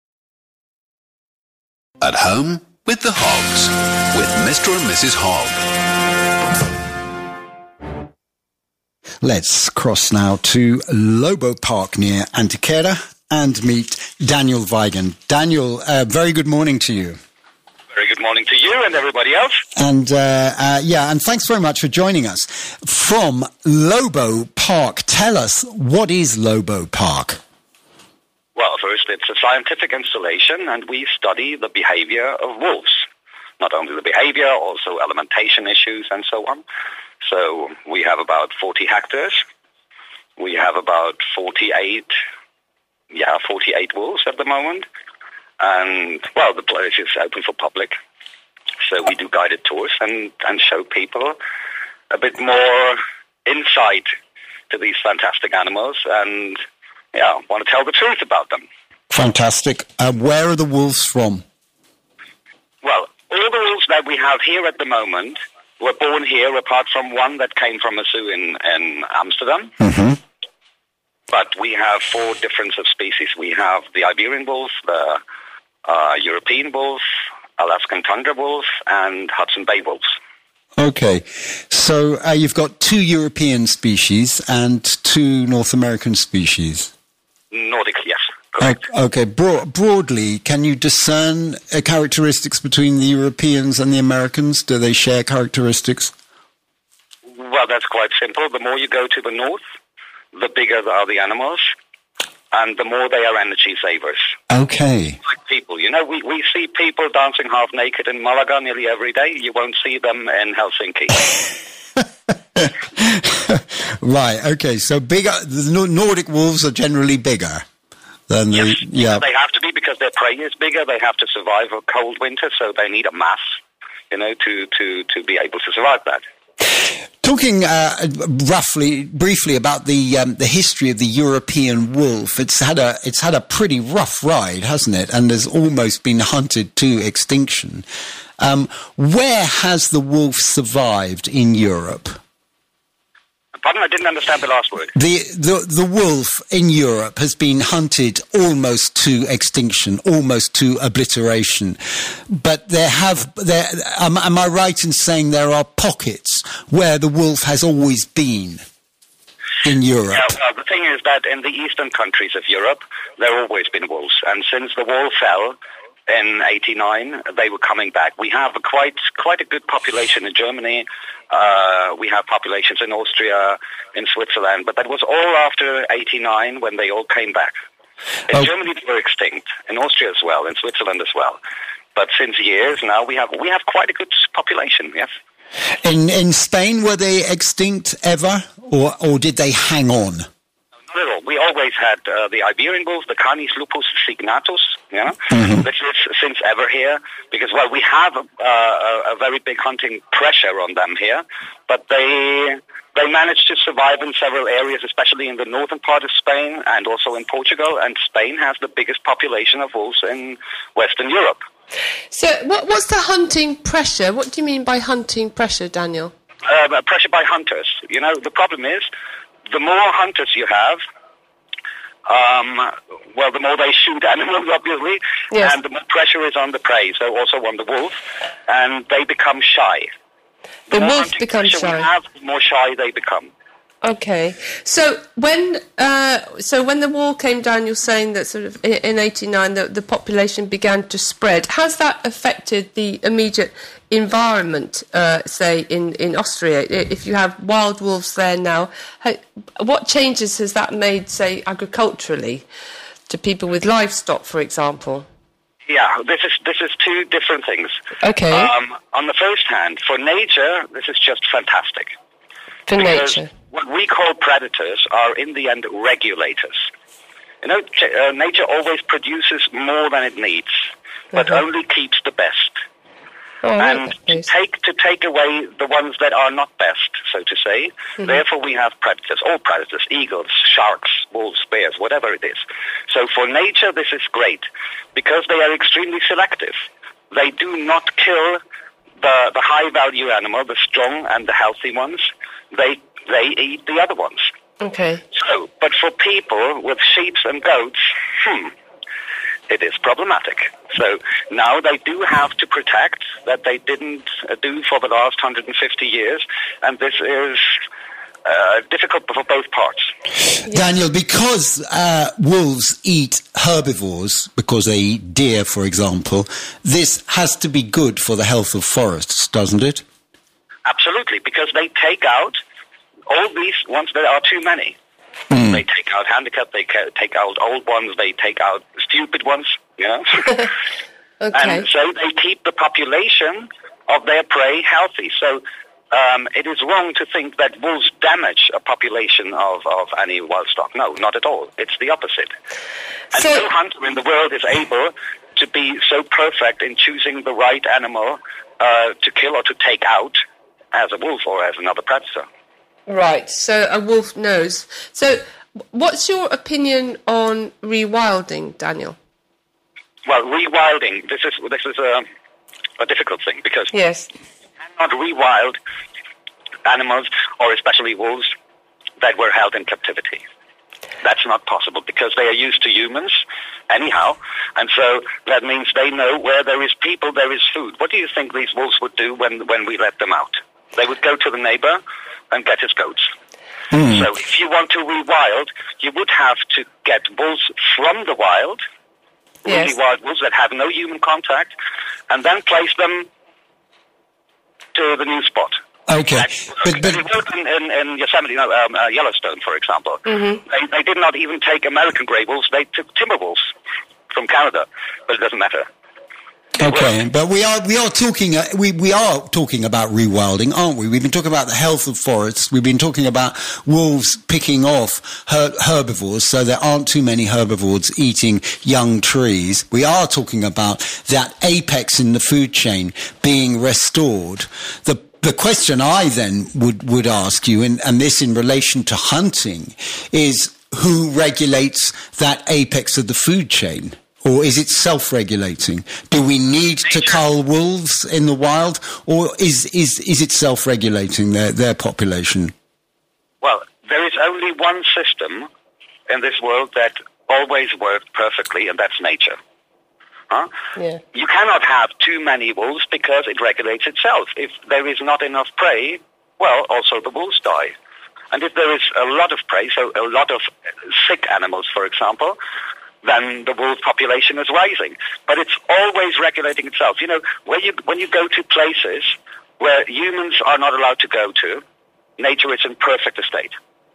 A: At home with the Hogs, with Mr. and Mrs. Hogg.
B: Let's cross now to Lobo Park near Antequera and meet Daniel Weigand. Daniel, very good morning to you.
K: Very good morning to you and everybody else.
B: And and thanks very much for joining us. From Lobo Park, tell us, what is Lobo Park?
K: Well, first, it's a scientific installation, and we study the behavior of wolves. Not only the behavior, also alimentation issues and so on. So we have about 40 hectares. We have about 48 wolves at the moment. And, well, the place is open for public. So we do guided tours and show people a bit more insight to these fantastic animals and, want to tell the truth about them.
B: Fantastic. Where are the wolves from?
K: Well, all the wolves that we have here at the moment were born here, apart from one that came from a zoo in Amsterdam.
B: Mm-hmm.
K: But we have 4 different subspecies. We have the Iberian wolf, the European wolf, Alaskan tundra wolf, and Hudson Bay wolves.
B: Okay, so you've got 2 European species and 2 North American species.
K: Nordic, yes, correct.
B: Okay, broadly, can you discern characteristics between the Europeans and the Americans? Do they share characteristics?
K: Well, that's quite simple. The more you go to the north, the bigger are the animals, and the more they are energy savers.
B: Okay.
K: Like people, we see people dancing half naked in Malaga nearly every day. You won't see them in Helsinki.
B: Right, okay, so bigger, the Nordic wolves are generally bigger than
K: Yes, they have to be because their prey is bigger. They have to survive a cold winter, so they need a mass, to be able to survive that.
B: Talking briefly about the history of the European wolf, it's had a pretty rough ride, hasn't it? And has almost been hunted to extinction. Where has the wolf survived in Europe?
K: Pardon, I didn't understand the last word.
B: The wolf in Europe has been hunted almost to extinction, almost to obliteration. But am I right in saying there are pockets where the wolf has always been in Europe?
K: Well, the thing is that in the eastern countries of Europe, there have always been wolves. And since the wall fell in 1989, they were coming back. We have quite a good population in Germany. We have populations in Austria, in Switzerland, but that was all after 1989 when they all came back. In Germany, they were extinct. In Austria as well, in Switzerland as well. But since years now, we have quite a good population. Yes.
B: In Spain, were they extinct ever, or did they hang on?
K: Not at all. We always had the Iberian wolf, the Canis lupus signatus,
B: Mm-hmm.
K: which is since ever here, because, we have a very big hunting pressure on them here, but they managed to survive in several areas, especially in the northern part of Spain and also in Portugal, and Spain has the biggest population of wolves in Western Europe.
C: So what's the hunting pressure? What do you mean by hunting pressure, Daniel?
K: Pressure by hunters. The problem is the more hunters you have, well, the more they shoot animals, obviously,
C: Yes.
K: and the more pressure is on the prey, so also on the wolf, and they become shy.
C: The
K: more
C: wolf
K: hunting
C: becomes
K: pressure
C: shy.
K: we have, the more shy they become.
C: Okay, so when the wall came down, you're saying that sort of in '89 the population began to spread. Has that affected the immediate environment, say in Austria? If you have wild wolves there now, what changes has that made, say, agriculturally, to people with livestock, for example?
K: Yeah, this is two different things.
C: Okay.
K: On the first hand, for nature, this is just fantastic.
C: For
K: Because
C: nature.
K: what we call predators are, in the end, regulators. You know, nature always produces more than it needs, but only keeps the best.
C: Oh, I
K: And
C: like that
K: to take away the ones that are not best, so to say. Therefore, we have predators, all predators, eagles, sharks, wolves, bears, whatever it is. So for nature, this is great, because they are extremely selective. They do not kill the high-value animal, the strong and the healthy ones. They eat the other ones.
C: Okay.
K: So, but for people with sheep and goats, it is problematic. So now they do have to protect that they didn't do for the last 150 years, and this is difficult for both parts.
B: Daniel, because wolves eat herbivores, because they eat deer, for example, this has to be good for the health of forests, doesn't it?
K: Absolutely, because they take out all these ones that are too many. They take out handicapped, they take out old ones, they take out stupid ones, you know.
C: Okay.
K: And so they keep the population of their prey healthy. So it is wrong to think that wolves damage a population of any wild stock. No, not at all. It's the opposite. And
C: So-
K: no hunter in the world is able to be so perfect in choosing the right animal to kill or to take out as a wolf or as another predator.
C: Right, so a wolf knows. So what's your opinion on rewilding, Daniel?
K: Well, rewilding, this is a difficult thing, because
C: Yes.
K: you cannot rewild animals, or especially wolves, that were held in captivity. That's not possible, because they are used to humans anyhow, and so that means they know where there is people, there is food. What do you think these wolves would do when we let them out? They would go to the neighbor and get his goats. So if you want to rewild, you would have to get wolves from the wild,
C: Yes.
K: really wild wolves that have no human contact, and then place them to the new spot.
B: Okay.
K: It worked in Yosemite, Yellowstone, for example. They did not even take American gray wolves, they took timber wolves from Canada, but it doesn't matter.
B: Okay, but we are talking about rewilding, aren't we? We've been talking about the health of forests. We've been talking about wolves picking off herbivores, so there aren't too many herbivores eating young trees. We are talking about that apex in the food chain being restored. The question I then would ask you, and this in relation to hunting, is who regulates that apex of the food chain? Or is it self-regulating? Do we need to cull wolves in the wild, or is it self-regulating their population?
K: Well, there is only one system in this world that always worked perfectly, and that's nature.
C: Yeah.
K: You cannot have too many wolves because it regulates itself. If there is not enough prey, well, also the wolves die. And if there is a lot of prey, so a lot of sick animals, for example, then the wolf population is rising. But it's always regulating itself. You know, when you go to places where humans are not allowed to go to, nature is in perfect state.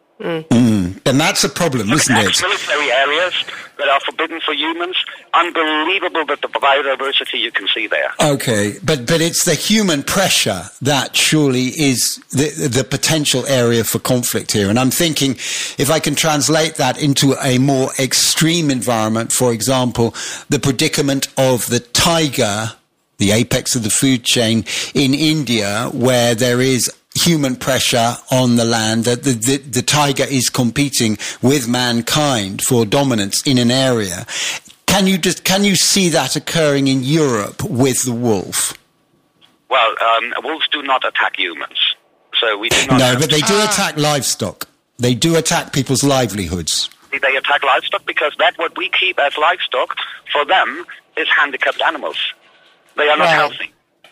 B: And that's a problem, isn't it?
K: Military areas that are forbidden for humans, unbelievable that the biodiversity you can see there.
B: Okay, but it's the human pressure that surely is the potential area for conflict here. And I'm thinking, if I can translate that into a more extreme environment, for example, the predicament of the tiger, the apex of the food chain in India, where there is human pressure on the land, that the tiger is competing with mankind for dominance in an area. Can you see that occurring in Europe with the wolf?
K: Well, wolves do not attack humans, so we do not.
B: No, but they do attack livestock. They do attack people's livelihoods.
K: They attack livestock because that what we keep as livestock, for them, is handicapped animals. They are not healthy.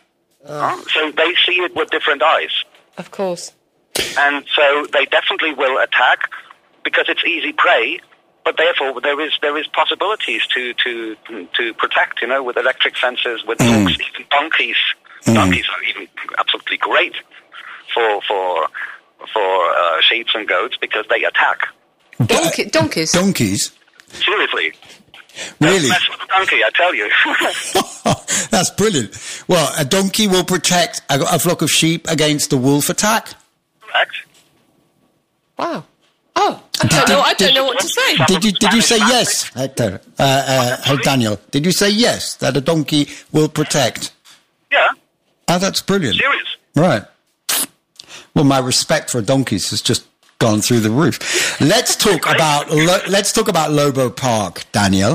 K: So they see it with different eyes.
C: Of course.
K: And so they definitely will attack because it's easy prey, but therefore there is possibilities to protect, with electric fences, with dogs, even donkeys. Donkeys are even absolutely great for sheep and goats because they attack.
C: Donkeys?
B: Donkeys?
K: Seriously.
B: Really?
K: Don't mess with a donkey, I tell you.
B: That's brilliant. Well, a donkey will protect a flock of sheep against a wolf attack?
K: Correct.
C: Wow. Oh, I don't know what to say.
B: Did you say yes, Hector? Daniel, did you say yes, that a donkey will protect?
K: Yeah.
B: Oh, that's brilliant.
K: Serious.
B: Right. Well, my respect for donkeys has just gone through the roof. Let's talk about Lobo Park, Daniel,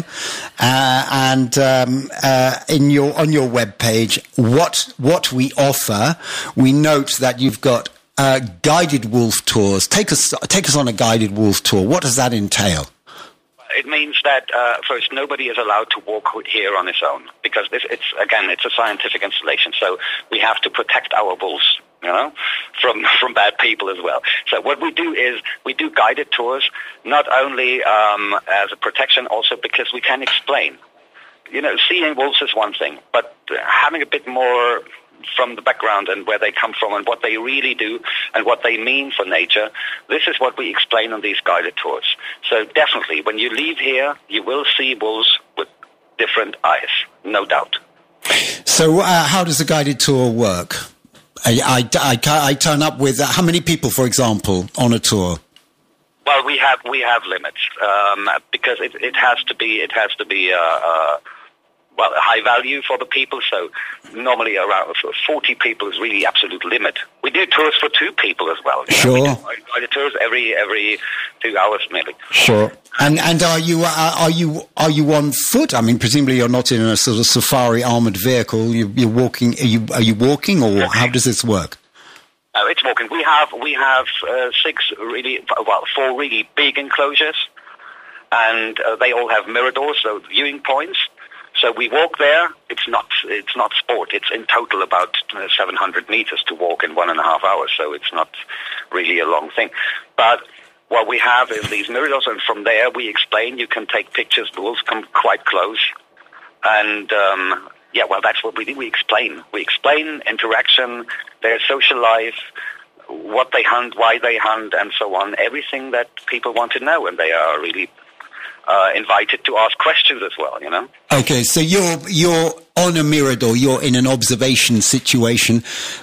B: and on your webpage, what we offer. We note that you've got guided wolf tours. Take us on a guided wolf tour. What does that entail?
K: It means that first, nobody is allowed to walk here on its own because it's a scientific installation. So we have to protect our wolves, from bad people as well. So what we do is we do guided tours, not only as a protection, also because we can explain. Seeing wolves is one thing, but having a bit more from the background and where they come from and what they really do and what they mean for nature, this is what we explain on these guided tours. So definitely, when you leave here, you will see wolves with different eyes, no doubt.
B: So how does a guided tour work? I turn up with how many people, for example, on a tour?
K: Well, we have limits because it has to be a high value for the people. So normally around 40 people is really absolute limit. We do tours for 2 people as well.
B: Sure.
K: We do tours every 2 hours maybe.
B: Sure. And are you on foot? I mean, presumably you're not in a sort of safari armored vehicle. You're walking. Are you walking, or how does this work?
K: It's walking. We have 4 really big enclosures, and they all have miradors, so viewing points. So we walk there. It's not sport. It's in total about 700 meters to walk in 1.5 hours. So it's not really a long thing. But what we have is these miradors, and from there we explain. You can take pictures. The wolves come quite close, and that's what we do. We explain. We explain interaction, their social life, what they hunt, why they hunt, and so on. Everything that people want to know, and they are really invited to ask questions as well,
B: Okay, so you're on a mirador, you're in an observation situation,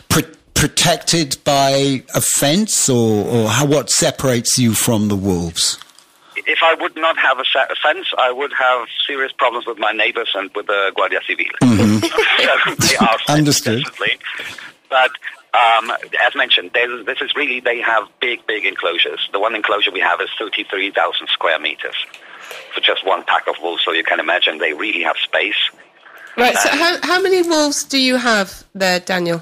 B: protected by a fence, or what separates you from the wolves?
K: If I would not have a fence, I would have serious problems with my neighbors and with the Guardia Civil.
B: Mm-hmm.
K: They are
B: Understood.
K: Definitely. But as mentioned, they have big enclosures. The one enclosure we have is 33,000 square meters for just one pack of wolves, so you can imagine they really have space.
C: Right, so how many wolves do you have there, Daniel?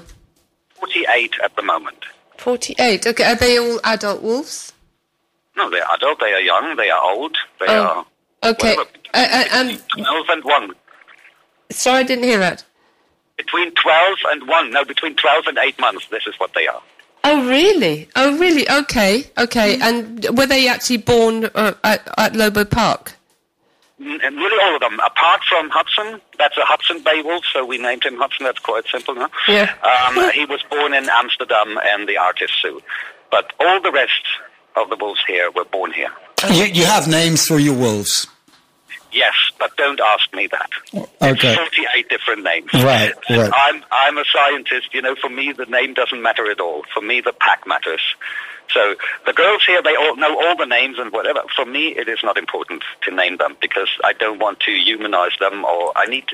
K: 48 at the moment.
C: 48, okay. Are they all adult wolves?
K: No, they are adult, they are young, they are old, they are...
C: Okay.
K: And 12 and 1.
C: Sorry, I didn't hear that.
K: Between 12 and 1, no, between 12 and 8 months, this is what they are.
C: Oh, really? Okay. And were they actually born at Lobo Park?
K: Nearly all of them, apart from Hudson. That's a Hudson Bay wolf, so we named him Hudson. That's quite simple, no?
C: Yeah.
K: He was born in Amsterdam and the Artist Zoo. But all the rest of the wolves here were born here.
B: You have names for your wolves?
K: Yes, but don't ask me that.
B: Okay.
K: It's 48 different names.
B: Right.
K: I'm a scientist, for me the name doesn't matter at all. For me the pack matters. So the girls here, they all know all the names and whatever. For me, it is not important to name them because I don't want to humanize them, or I need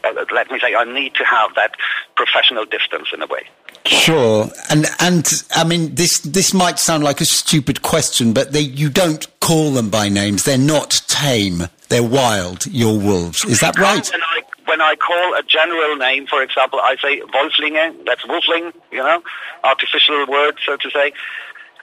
K: to have that professional distance in a way.
B: Sure. And I mean, this might sound like a stupid question, but you don't call them by names. They're not tame. They're wild, your wolves. Is that right?
K: When I call a general name, for example, I say Wolflinge, that's wolfling, artificial word, so to say.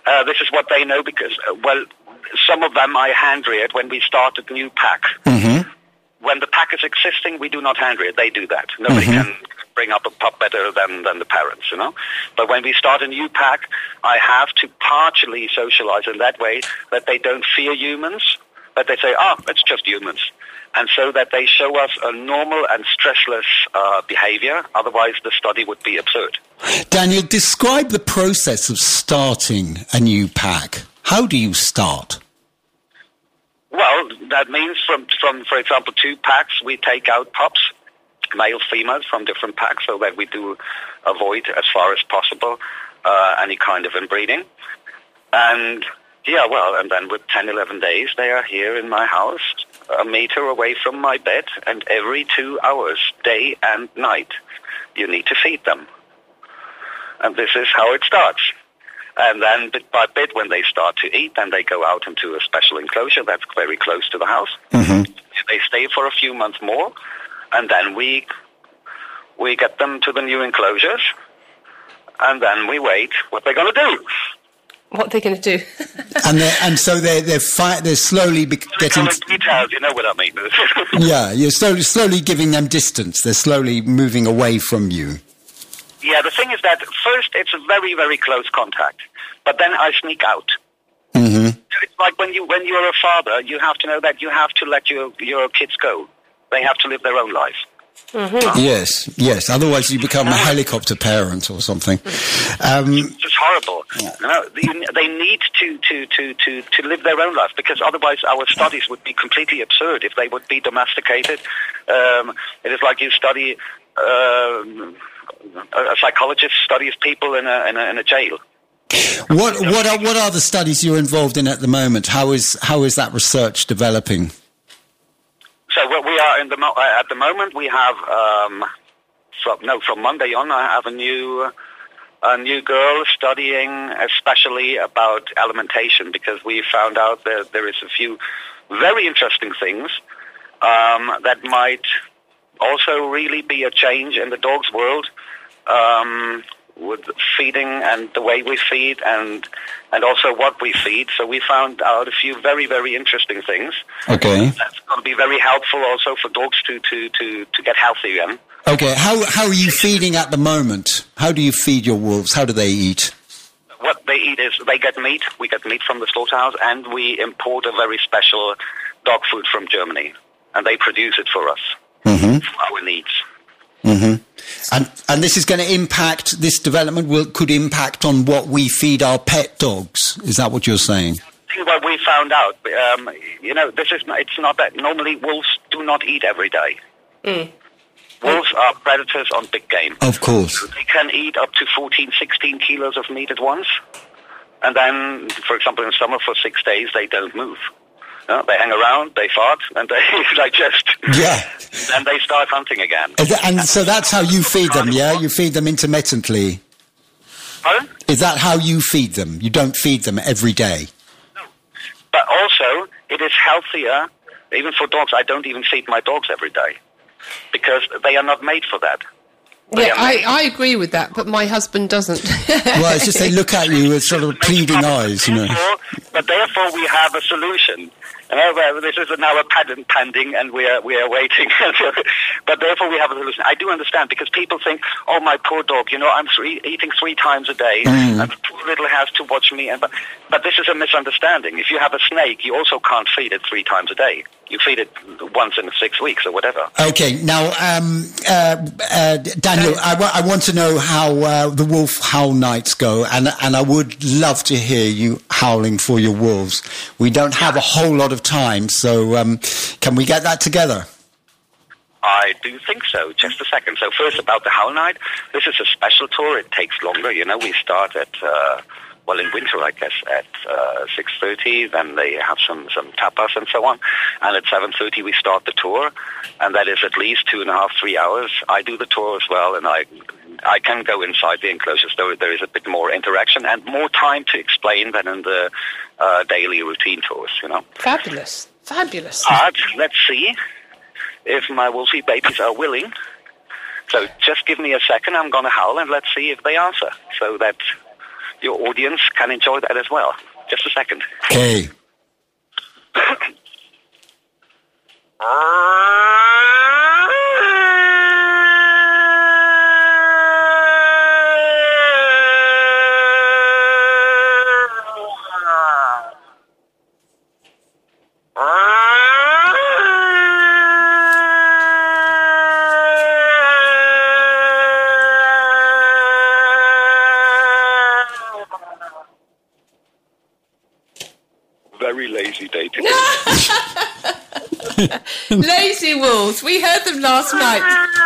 K: This is what they know because, some of them I hand reared when we started new pack.
B: Mm-hmm.
K: When the pack is existing, we do not hand rear. They do that. Nobody can bring up a pup better than the parents, you know. But when we start a new pack, I have to partially socialize in that way that they don't fear humans, that they say, it's just humans. And so that they show us a normal and stressless behavior. Otherwise, the study would be absurd.
B: Daniel, describe the process of starting a new pack. How do you start?
K: Well, that means from for example, 2 packs, we take out pups, male, females, from different packs so that we do avoid, as far as possible, any kind of inbreeding. And, and then with 10, 11 days, they are here in my house, a meter away from my bed, and every 2 hours, day and night, you need to feed them. And this is how it starts. And then bit by bit, when they start to eat, then they go out into a special enclosure that's very close to the house.
B: Mm-hmm.
K: They stay for a few months more, and then we get them to the new enclosures, and then we wait what they're going to do.
C: What they're going to do.
B: and so they're slowly getting
K: details. You know what I mean?
B: Yeah, you're slowly giving them distance. They're slowly moving away from you.
K: Yeah, the thing is that first it's a very, very close contact, but then I sneak out.
B: Mm-hmm.
K: It's like when you're a father, you have to know that you have to let your kids go. They have to live their own life.
C: Mm-hmm.
B: Yes. Otherwise, you become a helicopter parent or something.
K: It's just horrible.
B: Yeah.
K: You know, they need to live their own life, because otherwise our studies would be completely absurd if they would be domesticated. It is like you study. A psychologist studies people in a jail.
B: What are the studies you're involved in at the moment? How is that research developing?
K: So what we are at the moment, we have from Monday on, I have a new girl studying especially about alimentation, because we found out that there is a few very interesting things that might also really be a change in the dog's world, with feeding and the way we feed and also what we feed. So we found out a few very, very interesting things.
B: Okay.
K: That's going to be very helpful also for dogs to get healthy again.
B: Okay. How are you feeding at the moment? How do you feed your wolves? How do they eat?
K: What they eat is they get meat. We get meat from the slaughterhouse, and we import a very special dog food from Germany, and they produce it for us.
B: Mm-hmm.
K: For our needs.
B: Mm-hmm. And this is going to impact, this development could impact on what we feed our pet dogs. Is that what you're saying?
K: I think what we found out, it's not that. Normally wolves do not eat every day.
C: Mm.
K: Wolves are predators on big game.
B: Of course.
K: They can eat up to 14, 16 kilos of meat at once. And then, for example, in summer for 6 days, they don't move. They hang around, they fart, and they digest.
B: Yeah.
K: And they start hunting again.
B: And so that's how you feed them, yeah? You feed them intermittently.
K: Pardon?
B: Is that how you feed them? You don't feed them every day?
K: No. But also, it is healthier, even for dogs. I don't even feed my dogs every day, because they are not made for that.
C: Yeah, I agree with that, but my husband doesn't.
B: Well, it's just they look at you with sort of pleading eyes, you know.
K: But therefore we have a solution. This is now a patent pending, and we are waiting. But therefore we have a solution. I do understand, because people think, oh, my poor dog, I'm eating 3 times a day, and the poor little has to watch me. But this is a misunderstanding. If you have a snake, you also can't feed it 3 times a day. You feed it once in 6 weeks or whatever.
B: Okay, now, Daniel, I want to know how the wolf howl nights go, and I would love to hear you howling for your wolves. We don't have a whole lot of time, so can we get that together?
K: I do think so. Just a second. So first, about the howl night. This is a special tour. It takes longer. We start at... in winter, I guess, at 6:30, then they have some tapas and so on. And at 7:30 we start the tour, and that is at least 2.5, 3 hours. I do the tour as well, and I can go inside the enclosures, though there is a bit more interaction and more time to explain than in the daily routine tours,
C: Fabulous. Fabulous.
K: But let's see if my wolfie babies are willing. So just give me a second, I'm going to howl, and let's see if they answer. So that... your audience can enjoy that as well. Just a second.
B: Okay.
K: Very lazy day today.
C: Lazy Wolves. We heard them last night.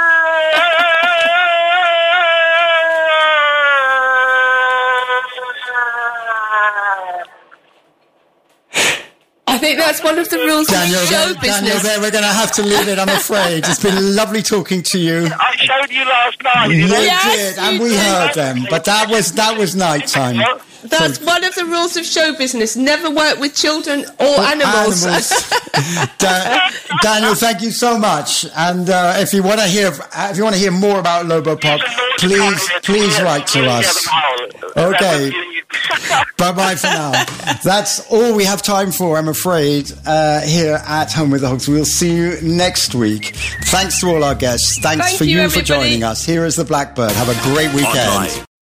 C: I think that's one of the rules of show business.
B: Daniel, we're going to have to leave it, I'm afraid. It's been lovely talking to you.
K: I showed you last night.
B: You
C: Yes,
B: did, and
C: you
B: we
C: did.
B: heard them. But that was night time.
C: That's one of the rules of show business. Never work with children or animals.
B: Daniel, thank you so much. And if you want to hear more about Lobo Pop, please write to us. Okay. Bye-bye for now. That's all we have time for, I'm afraid, here at Home with the Hogs. We'll see you next week. Thanks to all our guests. Thanks
C: Thank
B: for
C: you,
B: you for
C: everybody.
B: joining us. Here is the Blackbird. Have a great weekend.
A: Online.